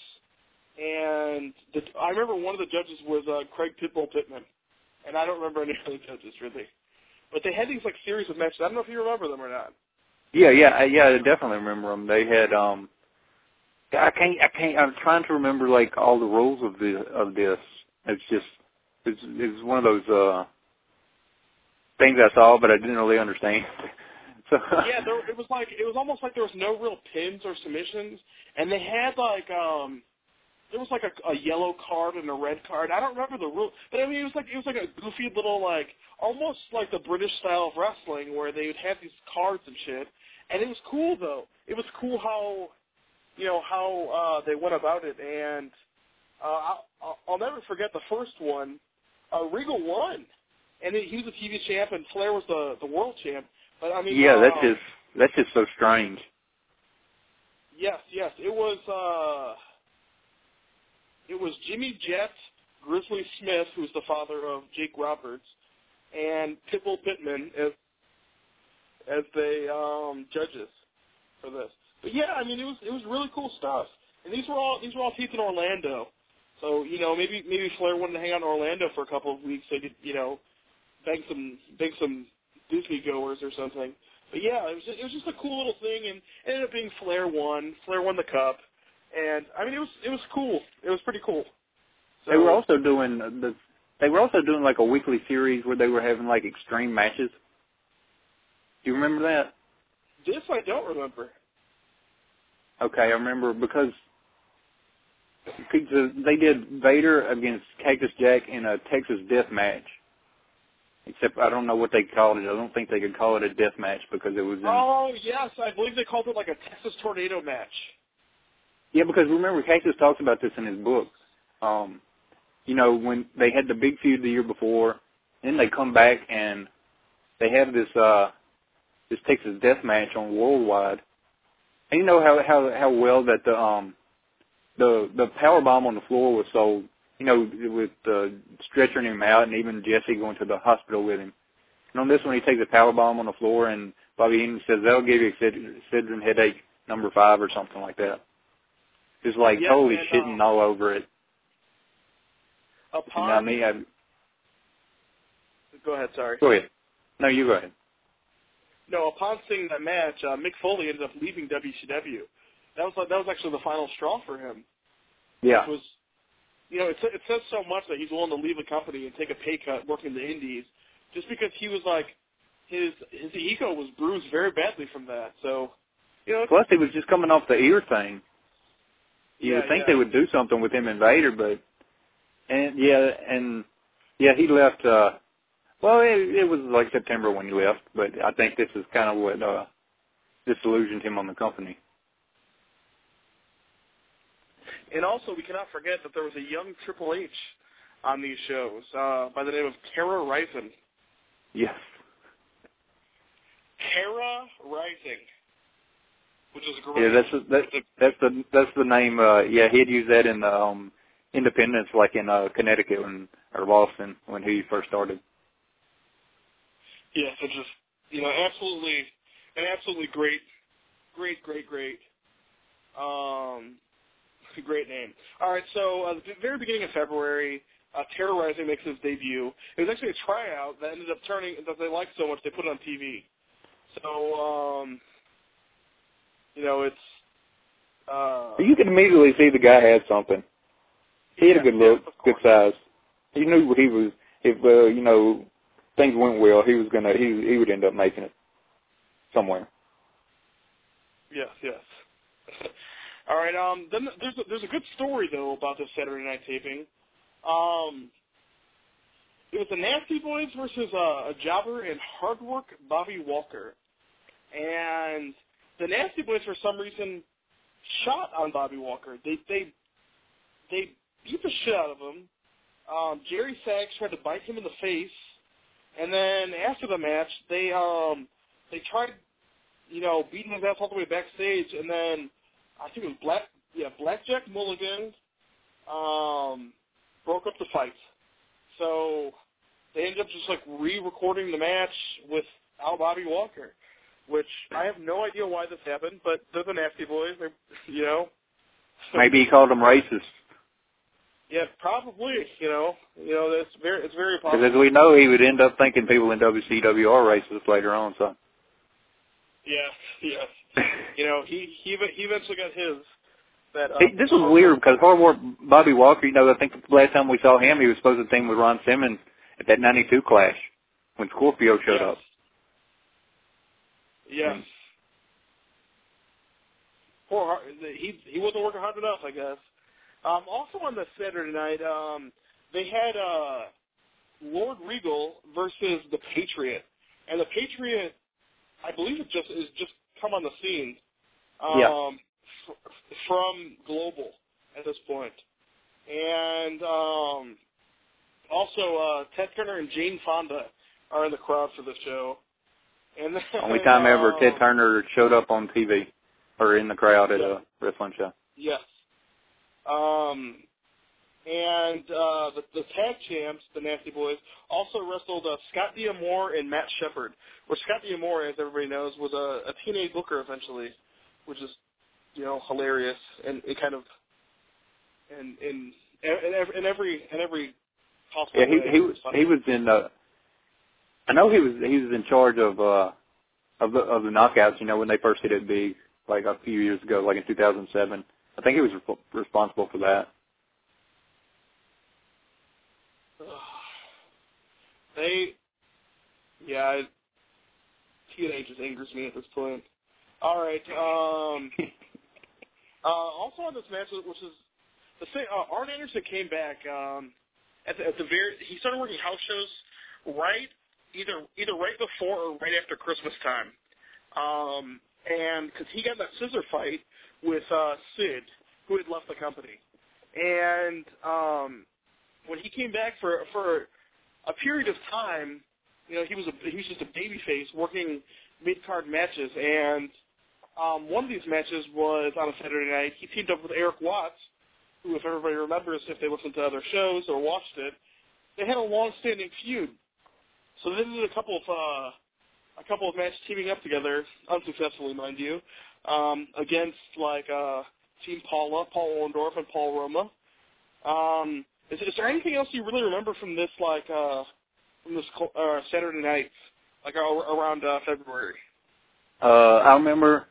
And the, I remember one of the judges was uh, Craig Pitbull Pittman, and I don't remember any other judges really. But they had these like series of matches. I don't know if you remember them or not. Yeah, yeah, I- yeah. I definitely remember them. They had um, I can't, I can't. I'm trying to remember like all the rules of the of this. It's just, it's it's one of those uh things I saw, but I didn't really understand. So yeah, there, it was like it was almost like there was no real pins or submissions, and they had like um, there was like a, a yellow card and a red card. I don't remember the rule, but I mean it was like it was like a goofy little like almost like the British style of wrestling where they would have these cards and shit, and it was cool though. It was cool how you know how uh, they went about it, and uh, I'll, I'll never forget the first one. Uh, Regal won, and he was a T V champ, and Flair was the the world champ. But I mean, yeah, that's um, just that's just so strange. yes, yes, it was. Uh, it was Jimmy Jett, Grizzly Smith, who's the father of Jake Roberts, and Pitbull Pittman as as the um, judges for this. But yeah, I mean, it was it was really cool stuff. And these were all these were all taped in Orlando. So you know, maybe maybe Flair wanted to hang out in Orlando for a couple of weeks so he could you know bang some bang some Disney goers or something. But yeah, it was just, it was just a cool little thing, and it ended up being Flair won. Flair won the cup, and I mean it was it was cool. It was pretty cool. So, they were also doing the. They were also doing like a weekly series where they were having like extreme matches. Do you remember that? This I don't remember. Okay, I remember because they did Vader against Cactus Jack in a Texas death match. Except I don't know what they called it. I don't think they could call it a death match because it was in... Oh, yes. I believe they called it like a Texas Tornado match. Yeah, because remember, Cactus talks about this in his book. Um, you know, when they had the big feud the year before, then they come back and they have this uh, this Texas death match on Worldwide. And you know how how how well that the um the the power bomb on the floor was sold. You know, with uh, stretching him out and even Jesse going to the hospital with him. And on this one, he takes a power bomb on the floor, and Bobby Heenan says, that'll give you Excedrin headache number five or something like that. Just like yes, totally and, shitting um, all over it. Upon, You know what I mean? I, go ahead, sorry. go ahead. No, you go ahead. No, upon seeing that match, uh, Mick Foley ended up leaving W C W. That was that was actually the final straw for him. Yeah. Which was, you know, it, it says so much that he's willing to leave the company and take a pay cut working the indies, just because he was like, his his ego was bruised very badly from that. So, you know. Plus, he was just coming off the ear thing. You yeah, would think yeah. they would do something with him and Vader, but and yeah, and yeah, he left. uh Well, it, it was like September when he left, but I think this is kind of what uh disillusioned him on the company. And also, we cannot forget that there was a young Triple H on these shows uh, by the name of Kara Rising. Yes. Kara Rising, which is great. Yeah, that's that's that's the that's the name. Uh, yeah, he'd use that in the um, Independence, like in uh, Connecticut when, or Boston when he first started. Yes, it's just you know absolutely an absolutely great, great, great, great. Um, Great name. All right, so uh, the very beginning of February, uh, Terror Rising makes his debut. It was actually a tryout that ended up turning, that they liked so much they put it on T V. So, um, you know, it's... Uh, You could immediately see the guy had something. He had yeah, a good look, yeah, good size. He knew he was, if, uh, you know, things went well, he was going to, he he would end up making it somewhere. Yes, yes. All right. Um. Then there's a, there's a good story though about this Saturday night taping. Um. It was the Nasty Boys versus uh, a jobber and hard work Bobby Walker, and the Nasty Boys for some reason shot on Bobby Walker. They they they beat the shit out of him. Um, Jerry Sags tried to bite him in the face, and then after the match, they um they tried, you know, beating his ass all the way backstage, and then I think it was Black yeah Blackjack Mulligan um broke up the fight. So they ended up just like re-recording the match without Bobby Walker, which I have no idea why this happened, but they're the Nasty Boys, they're, you know. Maybe he called them racist. Yeah, probably. You know, you know that's very it's very possible. Because as we know, he would end up thinking people in W C W are racist later on. So. Yes, yes. You know, he he he eventually got his. That uh, Hey, this was weird because hard work Bobby Walker. You know, I think the last time we saw him, he was supposed to team with Ron Simmons at that ninety-two Clash when Scorpio showed yes. up. Yes. Mm. Poor hard, he he wasn't working hard enough, I guess. Um, also on the Saturday night, um, they had uh, Lord Regal versus the Patriot, and the Patriot, I believe, it just is just come on the scene. Um, Yeah. f- from Global at this point. And um, also uh, Ted Turner and Jane Fonda are in the crowd for the show. And then, Only time ever um, Ted Turner showed up on T V or in the crowd at yeah. a wrestling show. Yes. Um, and uh, the, the tag champs, the Nasty Boys, also wrestled uh, Scott D'Amore and Matt Shepard, which Scott D'Amore, as everybody knows, was a, a teenage booker eventually, which is, you know, hilarious, and it kind of, in in in every in every, in every possible Yeah, he way. he was he was in. Uh, I know he was he was in charge of uh of the of the knockouts. You know, when they first hit it big, like a few years ago, like in two thousand seven. I think he was re- responsible for that. They, yeah, T N A just angers me at this point. All right. Um, uh, also on this match, which is the thing, uh, Arn Anderson came back um, at the, at the very. He started working house shows right either either right before or right after Christmas time, um, and because he got in that scissor fight with uh, Sid, who had left the company, and um, when he came back for for a period of time, you know, he was a he was just a babyface working mid-card matches, and um, one of these matches was on a Saturday night. He teamed up with Eric Watts, who, if everybody remembers, if they listened to other shows or watched it, they had a long-standing feud. So they did a couple of uh, a couple of matches teaming up together, unsuccessfully, mind you, um, against like uh, Team Paula, Paul Orndorff, and Paul Roma. Um, is, is there anything else you really remember from this, like uh, from this uh, Saturday night, like uh, around uh, February? Uh, I remember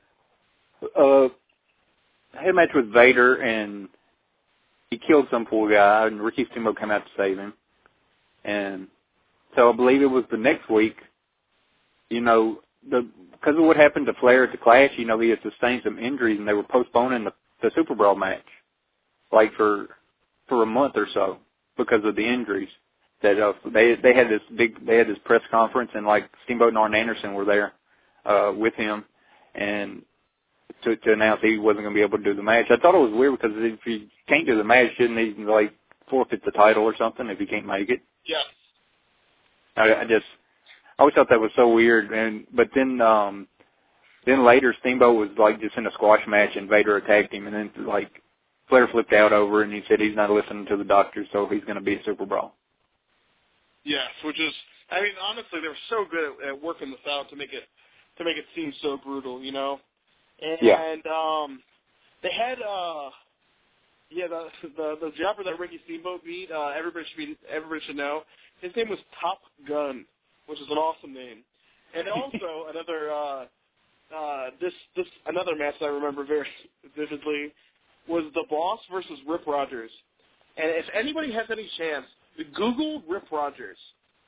uh, I had a match with Vader, and he killed some poor guy, and Ricky Steamboat came out to save him. And so I believe it was the next week, you know, the because of what happened to Flair at the Clash, you know, he had sustained some injuries, and they were postponing the, the Super Brawl match, like for for a month or so, because of the injuries. That uh, they they had this big they had this press conference, and like Steamboat and Arn Anderson were there uh, with him, and to, to announce he wasn't going to be able to do the match. I thought it was weird because if he can't do the match, shouldn't he like forfeit the title or something if he can't make it? Yeah. I, I just I always thought that was so weird. And but then um, then later Steamboat was like just in a squash match, and Vader attacked him, and then like Flair flipped out over, and he said he's not listening to the doctor, so he's going to be a Super Brawl. Yes, which is, I mean, honestly, they were so good at, at working this out to make it to make it seem so brutal, you know. And yeah. um, they had, uh, yeah, the the the jobber that Ricky Steamboat beat. Uh, everybody should be, everybody should know. His name was Top Gun, which is an awesome name. And also another uh, uh, this this another match that I remember very vividly was The Boss versus Rip Rogers. And if anybody has any chance, Google Rip Rogers.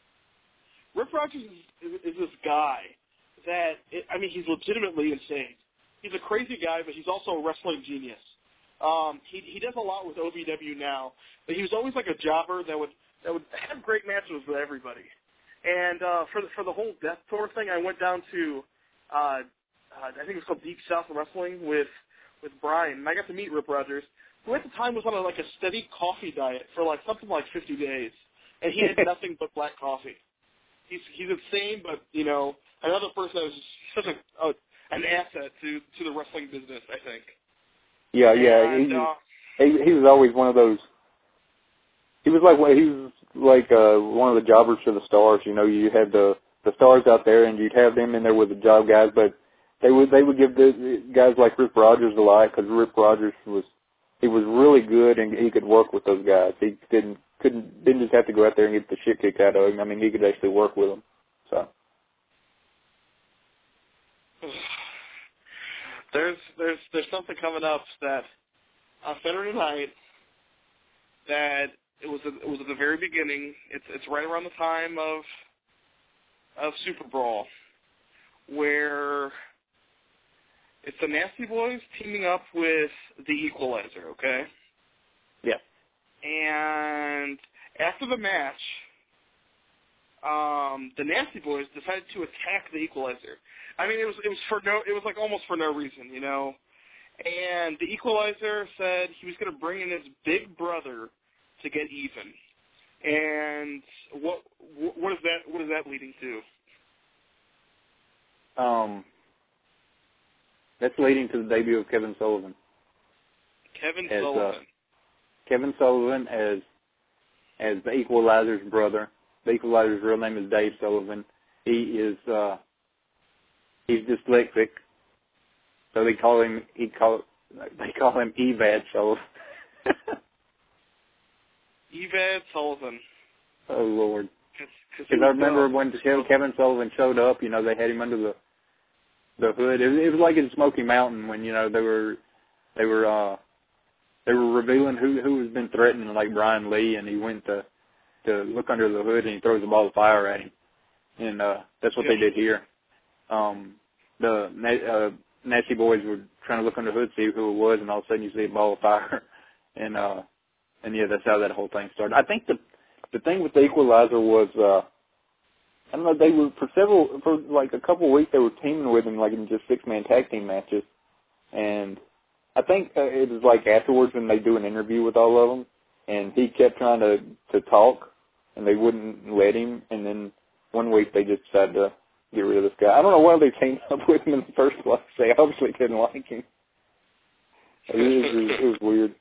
Rip Rogers is, is, is this guy that, it, I mean, he's legitimately insane. He's a crazy guy, but he's also a wrestling genius. Um, he he does a lot with O V W now, but he was always like a jobber that would that would have great matches with everybody. And uh, for the for the whole Death Tour thing, I went down to uh, uh, I think it was called Deep South Wrestling with with Brian, and I got to meet Rip Rogers, who at the time was on a, like a steady coffee diet for like something like fifty days, and he had nothing but black coffee. He's he's insane, but you know, another person that was such a, a an asset to to the wrestling business, I think. Yeah, yeah. And, he, uh, he he was always one of those. He was like he was like uh, one of the jobbers for the stars. You know, you had the the stars out there, and you'd have them in there with the job guys, but they would they would give the guys like Rip Rogers a lot because Rip Rogers was he was really good and he could work with those guys. He didn't couldn't didn't just have to go out there and get the shit kicked out of him. I mean, he could actually work with them. So there's there's there's something coming up that on Saturday night that it was a, it was at the very beginning. It's it's right around the time of of Super Brawl, where it's the Nasty Boys teaming up with the Equalizer. Okay. yeah. And after the match, um, the Nasty Boys decided to attack the Equalizer. I mean, it was it was for no, it was like almost for no reason, you know. And the Equalizer said he was going to bring in his big brother to get even. And what what is that? What is that leading to? Um, that's leading to the debut of Kevin Sullivan. Kevin as, Sullivan. Uh, Kevin Sullivan as as the Equalizer's brother. The Equalizer's real name is Dave Sullivan. He is uh, he's dyslexic, so they call him he call they call him Evad Sullivan. Evad Sullivan. Oh Lord! Because I remember when Kevin Sullivan showed up, you know, they had him under the the hood. It was, it was like in Smoky Mountain when you know they were they were uh, they were revealing who who has been threatening like Brian Lee, and he went to to look under the hood and he throws a ball of fire at him. And uh, that's what yeah. they did here. Um, the uh, Nasty Boys were trying to look under the hood, see who it was, and all of a sudden you see a ball of fire. And, uh, and yeah, that's how that whole thing started. I think the the thing with the Equalizer was, uh, I don't know, they were, for several, for like a couple of weeks, they were teaming with him like in just six-man tag team matches. And I think uh, it was like afterwards when they do an interview with all of them, and he kept trying to, to talk, and they wouldn't let him. And then one week they just decided to get rid of this guy. I don't know why they teamed up with him in the first place. They obviously didn't like him. It was, it was weird.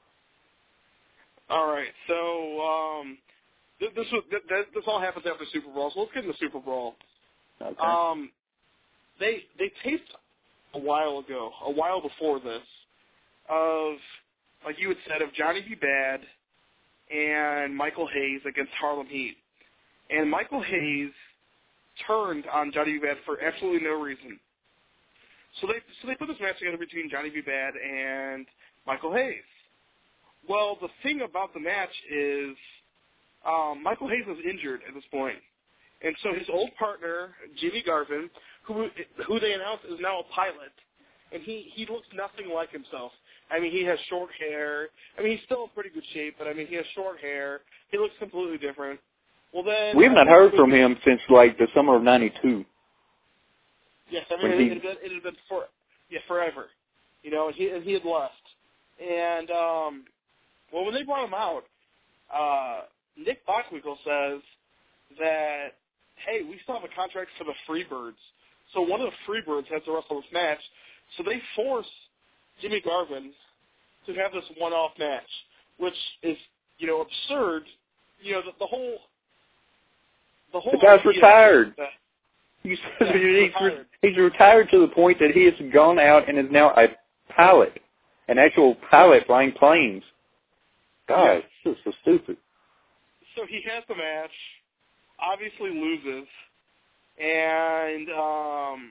All right, so um, th- this was, th- th- this all happens after Super Bowl, so let's get into Super Bowl. Okay. Um, they they taped a while ago, a while before this, of, like you had said, of Johnny B. Bad and Michael Hayes against Harlem Heat. And Michael Hayes turned on Johnny B. Bad for absolutely no reason. So they so they put this match together between Johnny B. Bad and Michael Hayes. Well, the thing about the match is um, Michael Hayes was injured at this point. And so his old partner, Jimmy Garvin, who who they announced is now a pilot, and he, he looks nothing like himself. I mean, he has short hair. I mean, he's still in pretty good shape, but, I mean, he has short hair. He looks completely different. Well, then... We have not heard from him since, like, the summer of ninety-two. Yes, I mean, it, it, had been, it had been for, yeah, forever. You know, and he, and he had left. And, um... well, when they brought him out, uh, Nick Bockwinkel says that, hey, we still have a contract for the Freebirds. So one of the Freebirds has to wrestle this match. So they force Jimmy Garvin to have this one-off match, which is, you know, absurd. You know, the, the whole... The, whole the guy's retired. That, he's, yeah, he's, he's, retired. he's retired to the point that he has gone out and is now a pilot, an actual pilot flying planes. God, yeah. this is so stupid. So he has the match, obviously loses, and, um,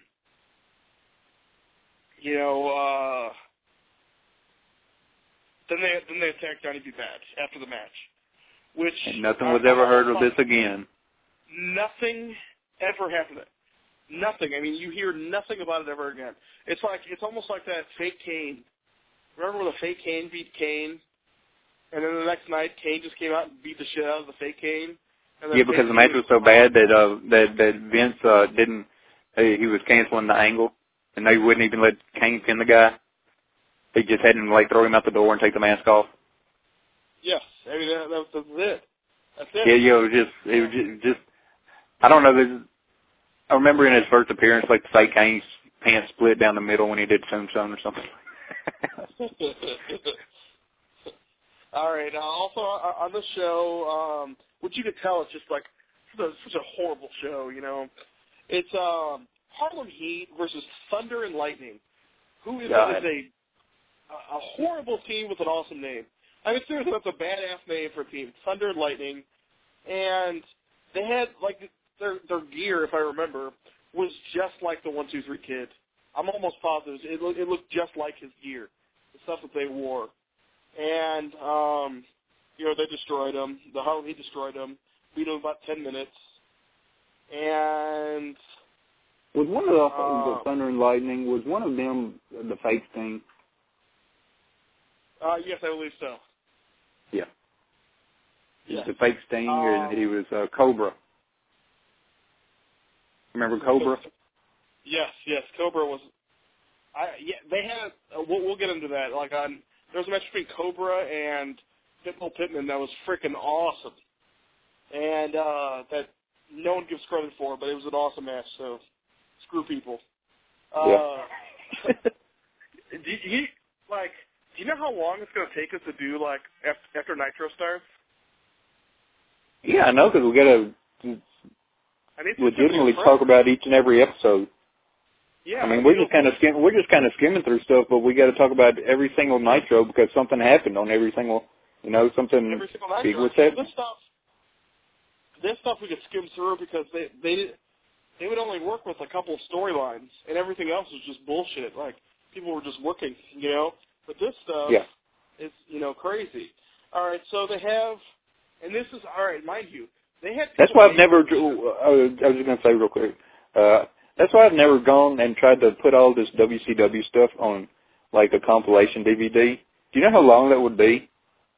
you know, uh, then they then they attack Johnny B. Bad after the match, which and nothing I, was ever I, heard of I, this again. Nothing ever happened. Nothing. I mean, you hear nothing about it ever again. It's like it's almost like that fake Kane. Remember when the fake Kane beat Kane? And then the next night, Kane just came out and beat the shit out of the fake Kane. And then Yeah, because the match was so bad that uh, that that Vince uh, didn't. Uh, he was canceling the angle, and they wouldn't even let Kane pin the guy. They just had him like throw him out the door and take the mask off. Yes, I mean that, that, that's it. That's it. Yeah, yeah, it was just it was just, just I don't know. There's, I remember in his first appearance, like the fake Kane's pants split down the middle when he did Tombstone or something. All right. Uh, also uh, on the show, um, what you could tell is just like such a, such a horrible show. You know, it's um, Harlem Heat versus Thunder and Lightning, who is, is a a horrible team with an awesome name. I mean, seriously, that's a badass name for a team. Thunder and Lightning, and they had like their their gear, if I remember, was just like the One Two Three Kid. I'm almost positive it looked it looked just like his gear, the stuff that they wore. And, um, you know, they destroyed him. The Harlem Heat destroyed him. Beat him in about ten minutes. And... Was one of the, uh, the Thunder and Lightning, was one of them the fake Sting? Uh, yes, I believe so. Yeah. Yes. The fake Sting, um, and he was uh, Cobra. Remember Cobra? Yes, yes. Cobra was... I yeah, they had... Uh, we'll, we'll get into that. Like, on... There was a match between Cobra and Pitbull Pittman that was freaking awesome. And uh, that no one gives credit for, but it was an awesome match, so screw people. Uh, Yeah. do you, like, do you know how long it's going to take us to do, like, after, after Nitro starts? Yeah, I know, because we got to I mean, legitimately talk about each and every episode. Yeah, I mean, we're just kind of skim, we're just kind of skimming through stuff, but we got to talk about every single Nitro because something happened on every single, you know, something every single big Nitro. was happening. This stuff, this stuff we could skim through because they they they would only work with a couple of storylines, and everything else was just bullshit. Like people were just working, you know. But this stuff Yeah. is, you know, crazy. All right, so they have and this is all right, mind you. They had. That's why I've never. I was just going to say real quick. Uh, that's why I've never gone and tried to put all this W C W stuff on like a compilation D V D. Do you know how long that would be?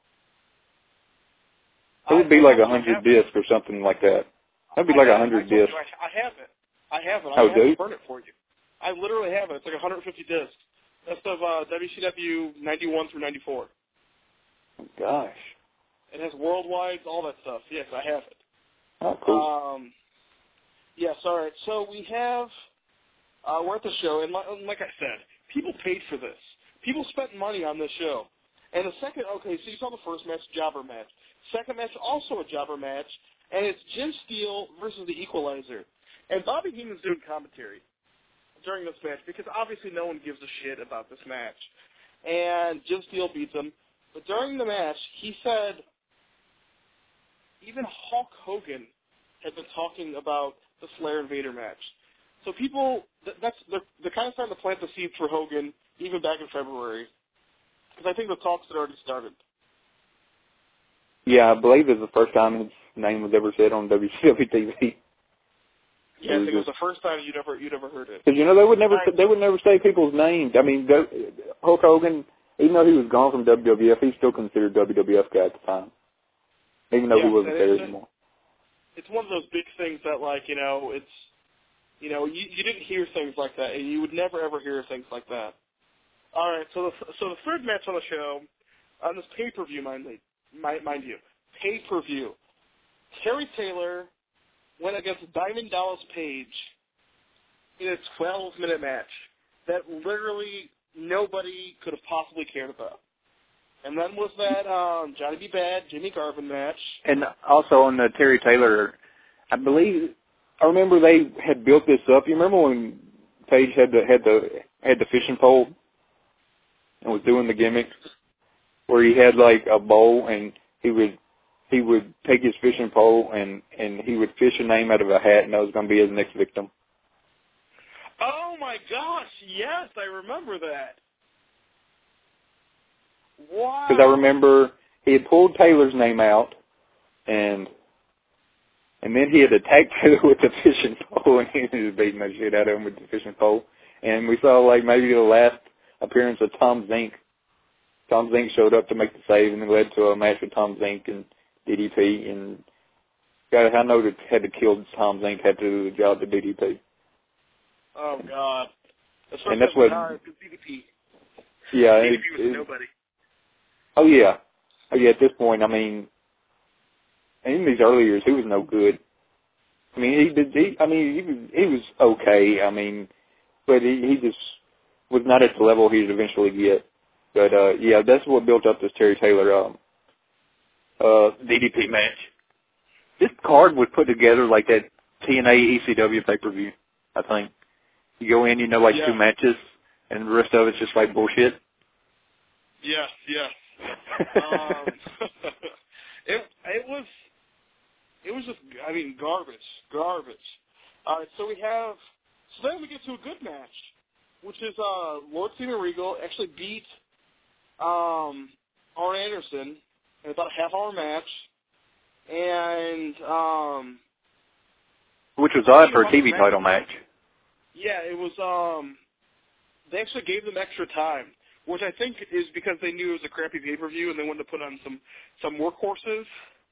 It would be like a hundred discs or something like that. That'd be like a hundred discs. I have it. I have it. I oh, have do? to burn it for you. I literally have it. It's like one hundred fifty discs. That's of uh, W C W ninety-one through ninety-four. Oh, gosh. It has worldwide, all that stuff. Yes, I have it. Oh, cool. Um, yes, all right. So we have, uh, we're at the show, and like, like I said, people paid for this. People spent money on this show. And the second, okay, so you saw the first match, jobber match. Second match, also a jobber match, and it's Jim Steele versus the Equalizer. And Bobby Heenan's doing commentary during this match because obviously no one gives a shit about this match. And Jim Steele beats him. But during the match, he said even Hulk Hogan had been talking about the Flair and Vader match. So people, that's they're, they're kind of starting to plant the seeds for Hogan even back in February. Because I think the talks had already started. Yeah, I believe it's the first time his name was ever said on W C W T V. Yeah, I think it was the first time you'd ever you'd ever heard it. Because you know they would never right. they would never say people's names. I mean, Hulk Hogan, even though he was gone from W W F, he's still considered W W F guy at the time, even though yeah, he wasn't there it's, anymore. It's one of those big things that, like, you know, it's you know you you didn't hear things like that, and you would never ever hear things like that. All right, so the so the third match on the show, on this pay per view, mind mind, mind you, pay per view, Terry Taylor went against Diamond Dallas Page in a twelve-minute match that literally nobody could have possibly cared about. And then was that um, Johnny B. Bad, Jimmy Garvin match. And also on the Terry Taylor, I believe, I remember they had built this up. You remember when Page had the had the had the fishing pole and was doing the gimmick, where he had like a bowl and he would. He would take his fishing pole and, and he would fish a name out of a hat, and that was going to be his next victim. Oh, my gosh. Yes, I remember that. Wow. Because I remember he had pulled Taylor's name out, and and then he had attacked Taylor with the fishing pole, and he was beating the shit out of him with the fishing pole. And we saw, like, maybe the last appearance of Tom Zink. Tom Zink showed up to make the save, and it led to a match with Tom Zink and D D P, and guys I know that had to kill Tom Zink had to do the job to D D P. Oh God! That's and that's what D D P. Yeah, D D P it, was it, nobody. Oh yeah, oh yeah. At this point, I mean, in these early years, he was no good. I mean, he did. He, I mean, he was he was okay. I mean, but he, he just was not at the level he'd eventually get. But uh, yeah, that's what built up this Terry Taylor um. Uh, D D P match. This card was put together like that T N A E C W pay-per-view, I think. You go in, you know, like yeah. two matches, and the rest of it's just like bullshit. Yes, yes. um, it it was it was just I mean garbage, garbage. All right, so we have so then we get to a good match, which is uh, Lord Steven Regal actually beat um, Arn Anderson. In about a half-hour match, and um, which was odd for a T V title match. Yeah, it was. Um, they actually gave them extra time, which I think is because they knew it was a crappy pay-per-view and they wanted to put on some some workhorses.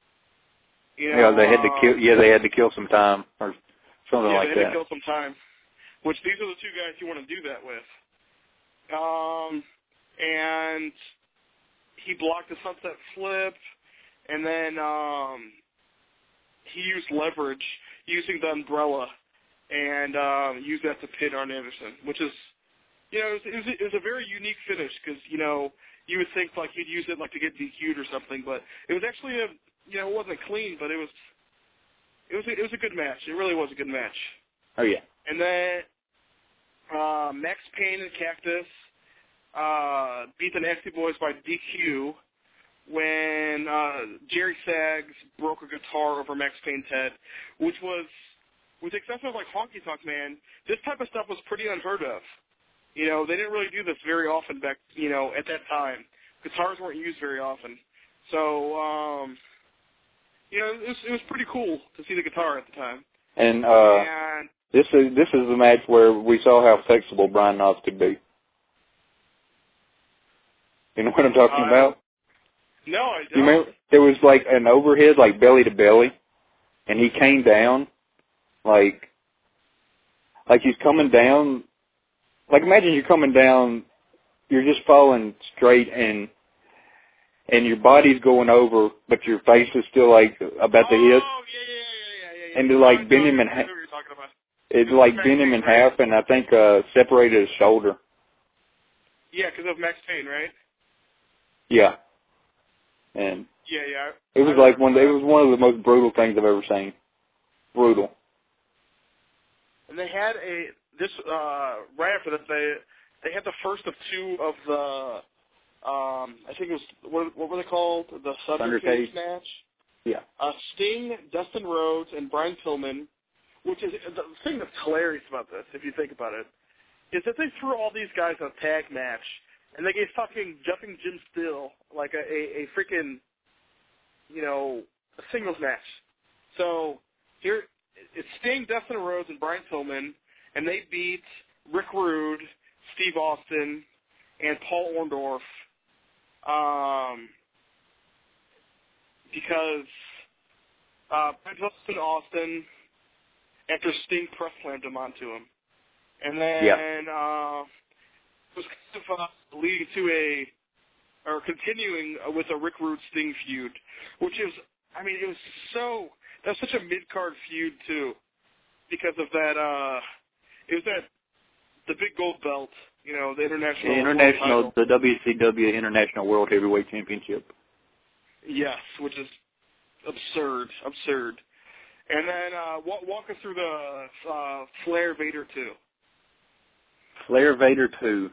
You know, yeah, they had to uh, kill. Yeah, they had to kill some time or something yeah, like they that. had to kill some time. Which these are the two guys you want to do that with. Um, and he blocked the sunset flip, and then um, he used leverage using the umbrella and um, used that to pin Arn Anderson, which is, you know, it was, it was, it was a very unique finish because, you know, you would think like he'd use it like to get D Q'd or something, but it was actually a, you know, it wasn't clean, but it was, it was, a, it was a good match. It really was a good match. Oh yeah. And then uh, Max Payne and Cactus uh, beat the Nasty Boys by D Q when uh, Jerry Sags broke a guitar over Max Payne's head, which was, with the exception of like Honky Tonk Man, this type of stuff was pretty unheard of. You know, they didn't really do this very often back, you know, at that time. Guitars weren't used very often. So, um, you know, it was, it was pretty cool to see the guitar at the time. And uh, and this is this is the match where we saw how flexible Brian Knobbs could be. You know what I'm talking uh, about? No, I don't. You remember there was like an overhead, like belly to belly, and he came down, like, like he's coming down. Like imagine you're coming down, you're just falling straight, and and your body's going over, but your face is still like about oh, to hit. yeah, yeah, yeah, yeah, yeah. And to like no, bend no, him in I know half. what you're talking about. It like bent him in half, and I think uh, separated his shoulder. Yeah, because of Max Payne, right? Yeah, and Yeah, yeah. it was I like one. It that. was one of the most brutal things I've ever seen. Brutal. And they had a this uh, right after that they they had the first of two of the um, I think it was what, what were they called, the Thunder Cage match. Yeah. Uh, Sting, Dustin Rhodes, and Brian Pillman, which is the thing that's hilarious about this, if you think about it, is that they threw all these guys in a tag match, and they gave fucking Jumping Jim Still like a, a, a freaking, you know, a singles match. So here it's Sting, Dustin Rhodes, and Brian Pillman, and they beat Rick Rude, Steve Austin, and Paul Orndorff. Um, because uh, Dustin Austin, after Sting press slammed him onto him. And then yeah. uh, it was kind of uh, leading to a, or continuing with a Rick Rude Sting feud, which is, I mean, it was so, that was such a mid-card feud, too, because of that, uh, it was that, the big gold belt, you know, the international The international, the W C W International World Heavyweight Championship. Yes, which is absurd, absurd. And then uh, walk, walk us through the uh, Flair Vader two. Flair Vader two.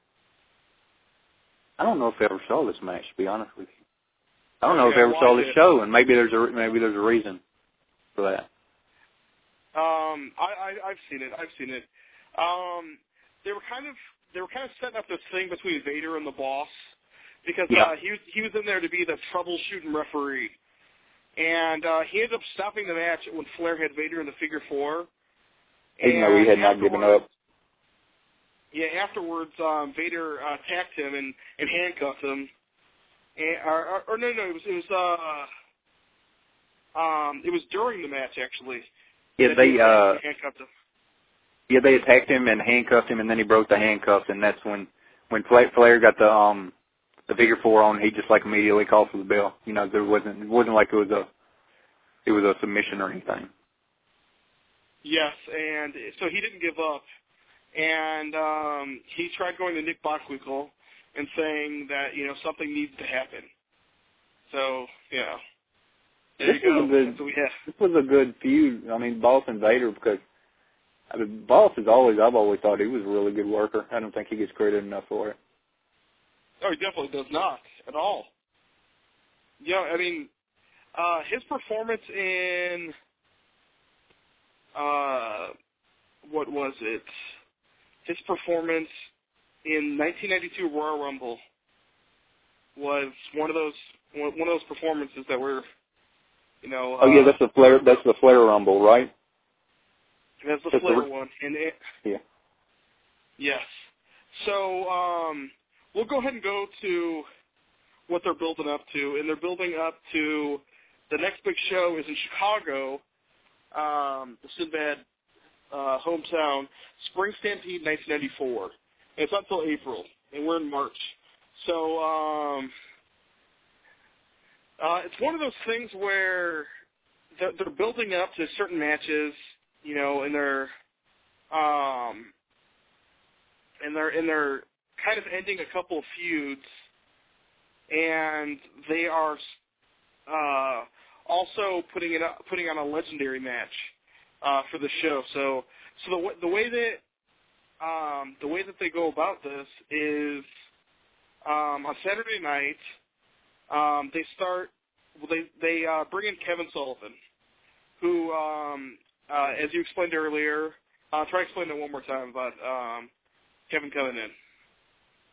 I don't know if I ever saw this match, to be honest with you. I don't know Okay, if I ever saw this it. show, and maybe there's a maybe there's a reason for that. Um, I, I I've seen it. I've seen it. Um, they were kind of they were kind of setting up this thing between Vader and the Boss, because yeah. uh, he was he was in there to be the troubleshooting referee, and uh, he ended up stopping the match when Flair had Vader in the figure four. Even though he had not given up. Yeah, afterwards, um, Vader uh, attacked him and, and handcuffed him. And, or, or, or no, no, it was it was uh, um, it was during the match actually. Yeah, they uh, handcuffed him. Yeah, they attacked him and handcuffed him, and then he broke the handcuffs, and that's when when Flair got the um the figure four on, he just like immediately called for the bell. You know, there wasn't it wasn't like it was a it was a submission or anything. Yes, and so he didn't give up, and um, he tried going to Nick Bockwinkel and saying that you know something needs to happen. So you know, there this you go. Was a good, so we have. This was a good feud. I mean, Boss and Vader, because I mean, Boss is always I've always thought he was a really good worker. I don't think he gets credit enough for it. Oh, he definitely does not at all. Yeah, I mean, uh, his performance in uh, what was it? His performance in nineteen ninety-two Royal Rumble was one of those one of those performances that were, you know. Oh yeah, uh, that's the Flair. That's the Flair Rumble, right? That's the that's Flair the, one, and it, yeah. Yes. So um, we'll go ahead and go to what they're building up to, and they're building up to the next big show is in Chicago, um, the Sinbad uh, hometown, Spring Stampede nineteen ninety-four. And it's not until April, and we're in March. So um, uh, it's one of those things where they're, they're building up to certain matches, you know, and they're um, and they're and they're kind of ending a couple of feuds, and they are uh, also putting it up, putting on a legendary match uh, for the show. So, so the the way that um, the way that they go about this is um, on Saturday night um, they start they they uh, bring in Kevin Sullivan, who, um, uh, as you explained earlier, uh, try to explain it one more time about um, Kevin coming in.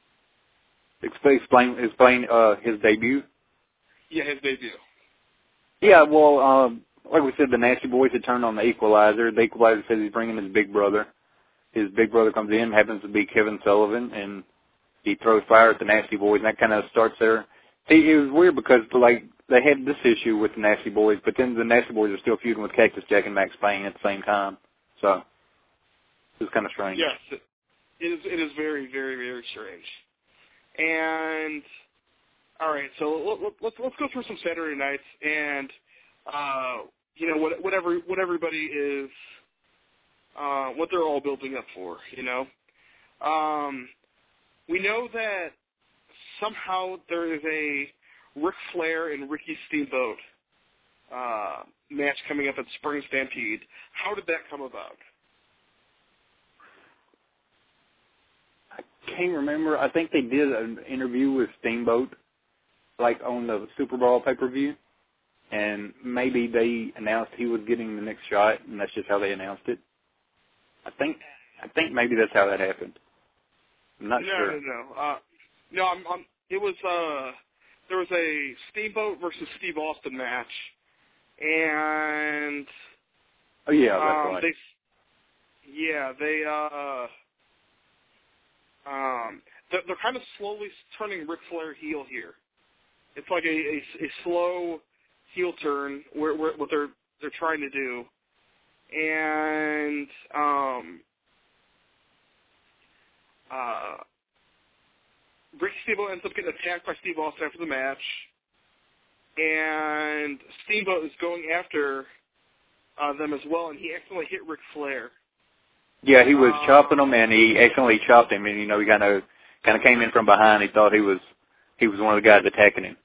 Explain explain uh, his debut. Yeah, his debut. Yeah, well, um, like we said, the Nasty Boys had turned on the Equalizer. The Equalizer says he's bringing his big brother. His big brother comes in, happens to be Kevin Sullivan, and he throws fire at the Nasty Boys, and that kind of starts there. It, it was weird because, like, they had this issue with the Nasty Boys, but then the Nasty Boys are still feuding with Cactus Jack and Max Payne at the same time. So, it was kind of strange. Yes, it is, it is very, very, very strange. And, all right, so let, let's, let's go through some Saturday nights and, uh, you know, what, what, every, what everybody is, uh, what they're all building up for, you know. Um, we know that somehow there is a Ric Flair and Ricky Steamboat uh, match coming up at Spring Stampede. How did that come about? I can't remember. I think they did an interview with Steamboat, like on the Super Bowl pay-per-view, and maybe they announced he was getting the next shot, and that's just how they announced it. I think I think maybe that's how that happened. I'm not no, sure. No, no, no. Uh, no, I'm, I'm, it was, uh, there was a Steamboat versus Steve Austin match, and... Oh, yeah, that's um, right. They, yeah, they, uh... Um, they're, they're kind of slowly turning Ric Flair heel here. It's like a, a, a slow heel turn where, where what they're they're trying to do, and um, uh, Ricky Steamboat ends up getting attacked by Steve Austin after the match, and Steamboat is going after uh, them as well, and he accidentally hit Ric Flair. Yeah, he was um, chopping him, and he accidentally chopped him, and you know he kind of kind of came in from behind. He thought he was he was one of the guys attacking him.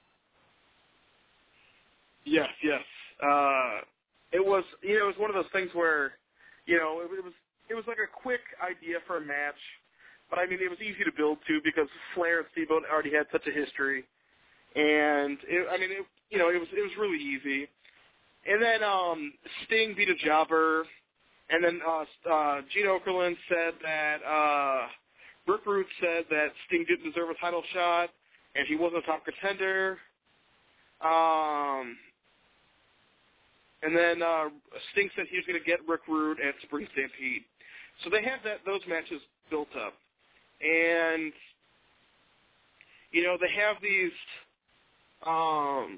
Yes, yes. Uh, it was you know it was one of those things where you know it, it was it was like a quick idea for a match, but I mean it was easy to build to because Flair and Steamboat already had such a history, and it, I mean it you know it was it was really easy. And then um, Sting beat a jobber. And then uh, uh, Gene Okerlund said that uh, Rick Rude said that Sting didn't deserve a title shot, and he wasn't a top contender. Um, and then uh, Sting said he was going to get Rick Rude at Spring Stampede. So they have that those matches built up, and you know they have these, um,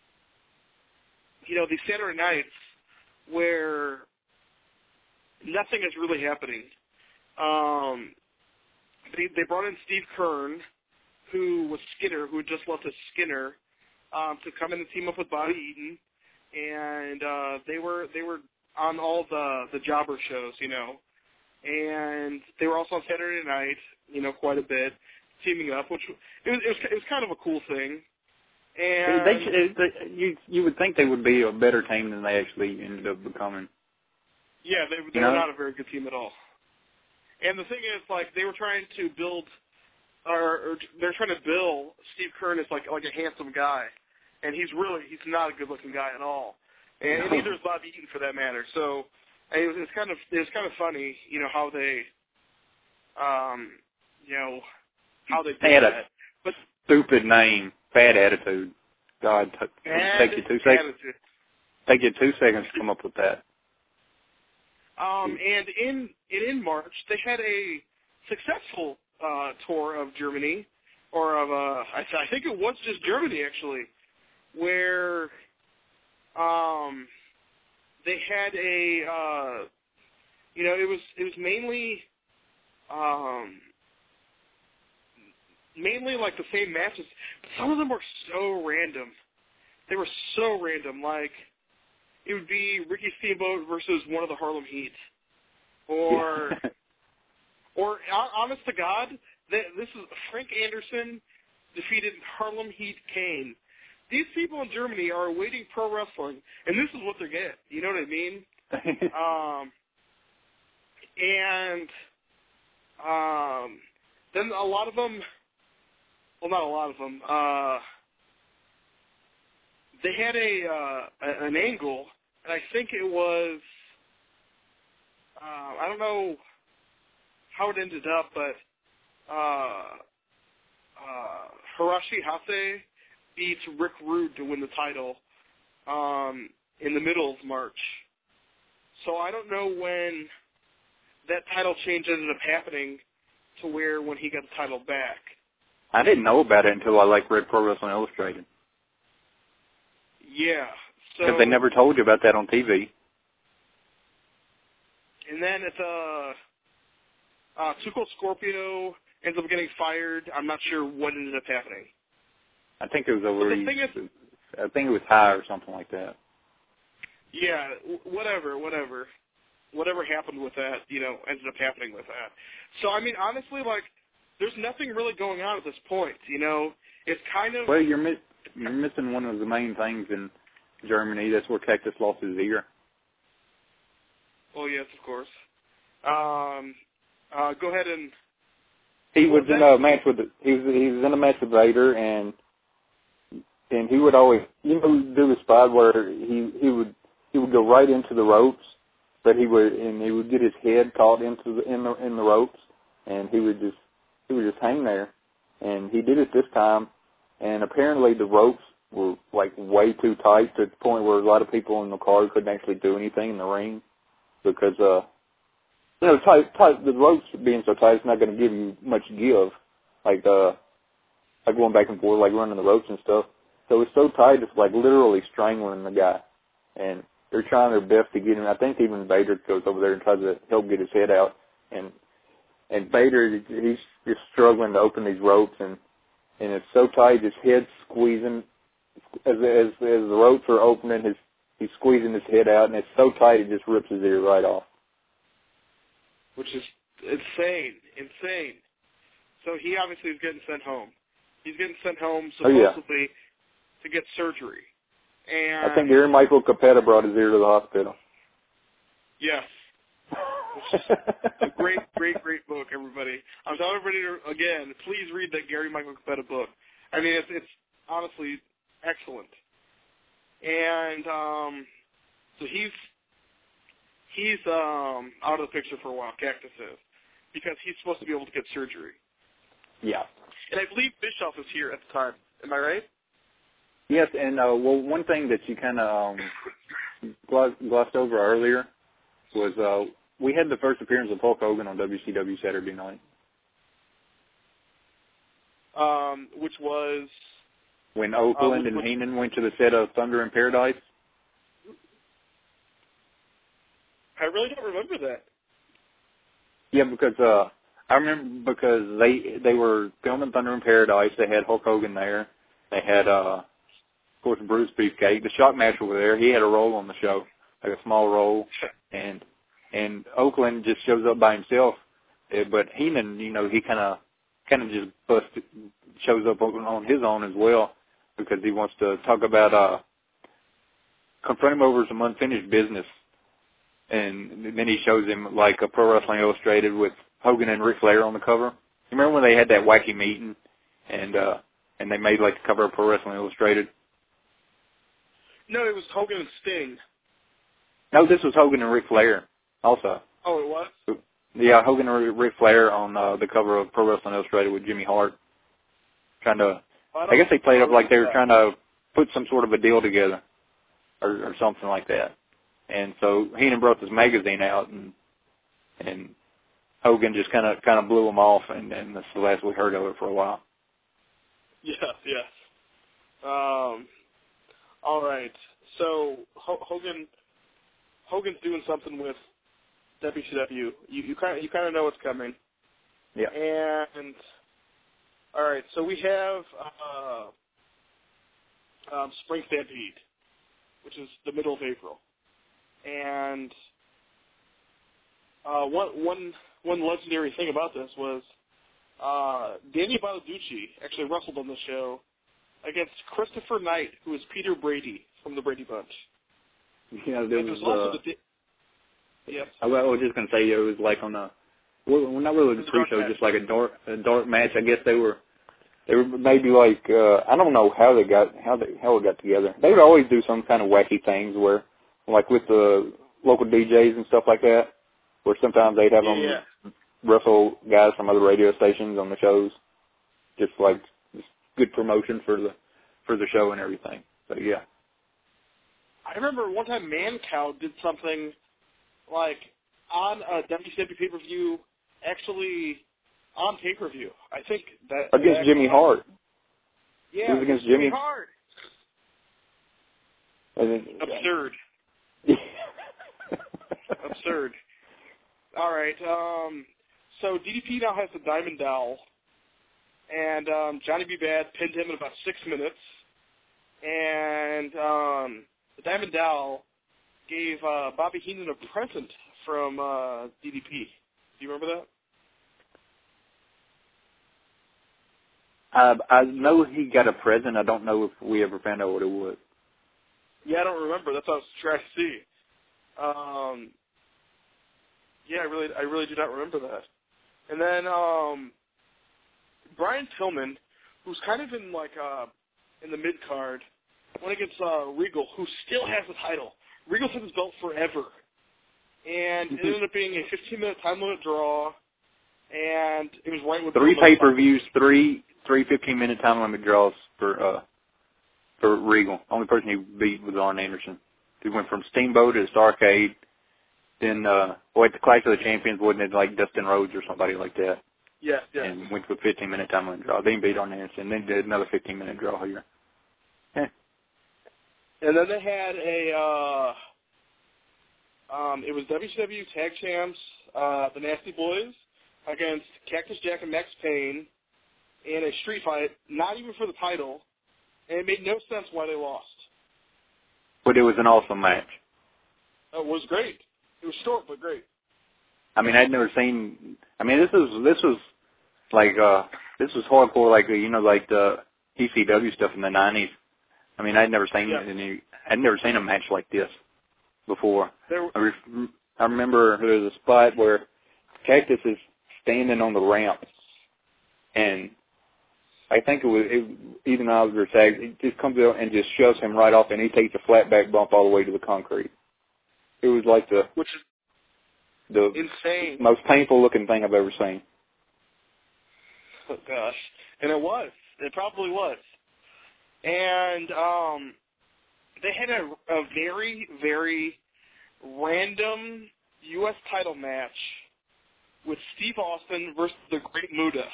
you know, these Saturday nights where nothing is really happening. Um, they, they brought in Steve Kern, who was Skinner, who had just left as Skinner, um, to come in and team up with Bobby Eaton, and uh, they were they were on all the the jobber shows, you know, and they were also on Saturday night, you know, quite a bit, teaming up, which it was it was, it was kind of a cool thing. And they, they, you you would think they would be a better team than they actually ended up becoming. Yeah, they, they you were know? not a very good team at all. And the thing is, like, they were trying to build, or, or they're trying to bill Steve Kern as like like a handsome guy, and he's really he's not a good-looking guy at all, and, and neither is Bobby Eaton for that matter. So it was, it was kind of it was kind of funny, you know, how they, um, you know, how they did they had that. a but stupid name, Bad Attitude. God, t- bad take you two seconds. attitude. Take you two seconds to come up with that. Um, and in in March, they had a successful uh, tour of Germany, or of uh, I, I think it was just Germany actually, where um, they had a uh, you know it was it was mainly um, mainly like the same matches. But some of them were so random. They were so random, like. It would be Ricky Steamboat versus one of the Harlem Heat, or, Yeah. or honest to God, this is Frank Anderson defeated Harlem Heat Kane. These people in Germany are awaiting pro wrestling, and this is what they get. You know what I mean? um, and um, then a lot of them, well, not a lot of them. Uh, they had a uh, an angle. And I think it was, uh, I don't know how it ended up, but uh, uh, Hiroshi Hase beats Rick Rude to win the title um, in the middle of March. So I don't know when that title change ended up happening to where when he got the title back. I didn't know about it until I like read Pro Wrestling Illustrated. Yeah. So Because they never told you about that on T V. And then it's uh, uh, Tuco Scorpio ends up getting fired. I'm not sure what ended up happening. I think it was over. But the thing is, I think it was high or something like that. Yeah, whatever, whatever. Whatever happened with that, you know, ended up happening with that. So, I mean, honestly, like, there's nothing really going on at this point, you know. It's kind of... Well, you're, mi- you're missing one of the main things in Germany. That's where Cactus lost his ear. Oh, yes, of course. Um, uh, go ahead and... He was in a match with... He was, he was in a match with Vader, and and he would always... You know, do the spot where he, he would he would go right into the ropes, but he would and he would get his head caught into the in the in the ropes, and he would just he would just hang there, and he did it this time, and apparently the ropes were like way too tight to the point where a lot of people in the card couldn't actually do anything in the ring because uh you know tight, tight the ropes being so tight it's not going to give you much give like uh like going back and forth like running the ropes and stuff, so it's so tight it's like literally strangling the guy, and they're trying their best to get him. I think even Vader goes over there and tries to help get his head out. And and Vader, he's just struggling to open these ropes, and, and it's so tight, his head's squeezing. As, as, as the ropes are opening, his, he's squeezing his head out, and it's so tight it just rips his ear right off. Which is insane, insane. So he obviously is getting sent home. He's getting sent home supposedly oh, yeah. to get surgery. And I think Gary Michael Capetta brought his ear to the hospital. Yes. Which is a great, great, great book, everybody. I'm telling everybody, to, again, please read that Gary Michael Capetta book. I mean, it's, it's honestly excellent. And um, so he's he's um, out of the picture for a while, Cactus is, because he's supposed to be able to get surgery. Yeah. And I believe Bischoff was here at the time. Am I right? Yes, and uh, well, one thing that you kind of um, glossed, glossed over earlier was uh, we had the first appearance of Hulk Hogan on W C W Saturday night. Um, which was... When Oakland uh, and which, Heenan went to the set of Thunder in Paradise. I really don't remember that. Yeah, because uh, I remember because they they were filming Thunder in Paradise. They had Hulk Hogan there. They had... Uh, Of course, Bruce Beefcake. The Shock Master was there. He had a role on the show, like a small role, and and Oakland just shows up by himself. But Heenan, you know, he kind of kind of just busted, shows up on, on his own as well because he wants to talk about uh, confront him over some unfinished business, and then he shows him like a Pro Wrestling Illustrated with Hogan and Ric Flair on the cover. You remember when they had that wacky meeting, and uh, and they made like the cover of Pro Wrestling Illustrated? No, it was Hogan and Sting. No, this was Hogan and Ric Flair also. Oh, it was? Yeah, Hogan and Ric Flair on uh, the cover of Pro Wrestling Illustrated with Jimmy Hart. Trying to, I, I guess they played up like they were trying to put some sort of a deal together or, or something like that. And so Heenan brought this magazine out, and and Hogan just kind of kind of blew him off, and, and that's the last we heard of it for a while. Yes, yes. Um... All right, so H- Hogan, Hogan's doing something with W C W. You you kind of you kind of know what's coming. Yeah. And all right, so we have uh, um, Spring Stampede, which is the middle of April, and uh, one one one legendary thing about this was uh, Danny Bonaducci actually wrestled on the show against Christopher Knight, who is Peter Brady from the Brady Bunch. Yeah, there and was. was also Uh, the di- yes. I was just gonna say it was like on a, well, not really a pre-show, just like a dark a dark match. I guess they were they were maybe like uh, I don't know how they got how they how it got together. They would always do some kind of wacky things where, like with the local D Js and stuff like that, where sometimes they'd have yeah, them yeah. wrestle guys from other radio stations on the shows, just like just good promotion for the for the show and everything. So yeah. I remember one time Mancow did something like on a W C W pay-per-view, actually on pay-per-view. I think that against that Jimmy Hart. Yeah, it was against Jimmy Jimmy Hart. Then, Absurd. Absurd. All right. Um, so D D P now has the Diamond Dowel, and um, Johnny B. Bad pinned him in about six minutes. And um, the Diamond Dowel gave uh, Bobby Heenan a present from uh, D D P. Do you remember that? I, I know he got a present. I don't know if we ever found out what it was. Yeah, I don't remember. That's what I was trying to see. Um, yeah, I really, I really do not remember that. And then um, Brian Pillman, who's kind of in like uh, in the mid card, went against uh, Regal, who still has the title. Regal's had his belt forever, and it ended up being a fifteen minute time limit draw, and it was right with three pay per views, three three fifteen minute time limit draws for uh for Regal. Only person he beat was Arn Anderson. He went from Steamboat to Starrcade. Then, uh, well, at the Clash of the Champions, wasn't it like Dustin Rhodes or somebody like that? Yeah, yeah. And went for a fifteen minute time limit draw. Then beat Arn Anderson. Then did another fifteen minute draw here. Yeah. And then they had a, uh, um, it was W C W Tag Champs, uh, the Nasty Boys, against Cactus Jack and Max Payne in a street fight, not even for the title, and it made no sense why they lost. But it was an awesome match. It was great. It was short, but great. I mean, I'd never seen, I mean, this was, this was like, uh, this was hardcore, like, you know, like the E C W stuff in the nineties. I mean, I'd never seen yeah. any, I'd never seen a match like this before. There, I, re- I remember there was a spot where Cactus is standing on the ramp, and I think it was it, even Oliver Tag. It just comes out and just shoves him right off, and he takes a flat back bump all the way to the concrete. It was like the which is the insane, most painful looking thing I've ever seen. Oh gosh, and it was. It probably was. And um, they had a, a very, very random U S title match with Steve Austin versus the Great Muta.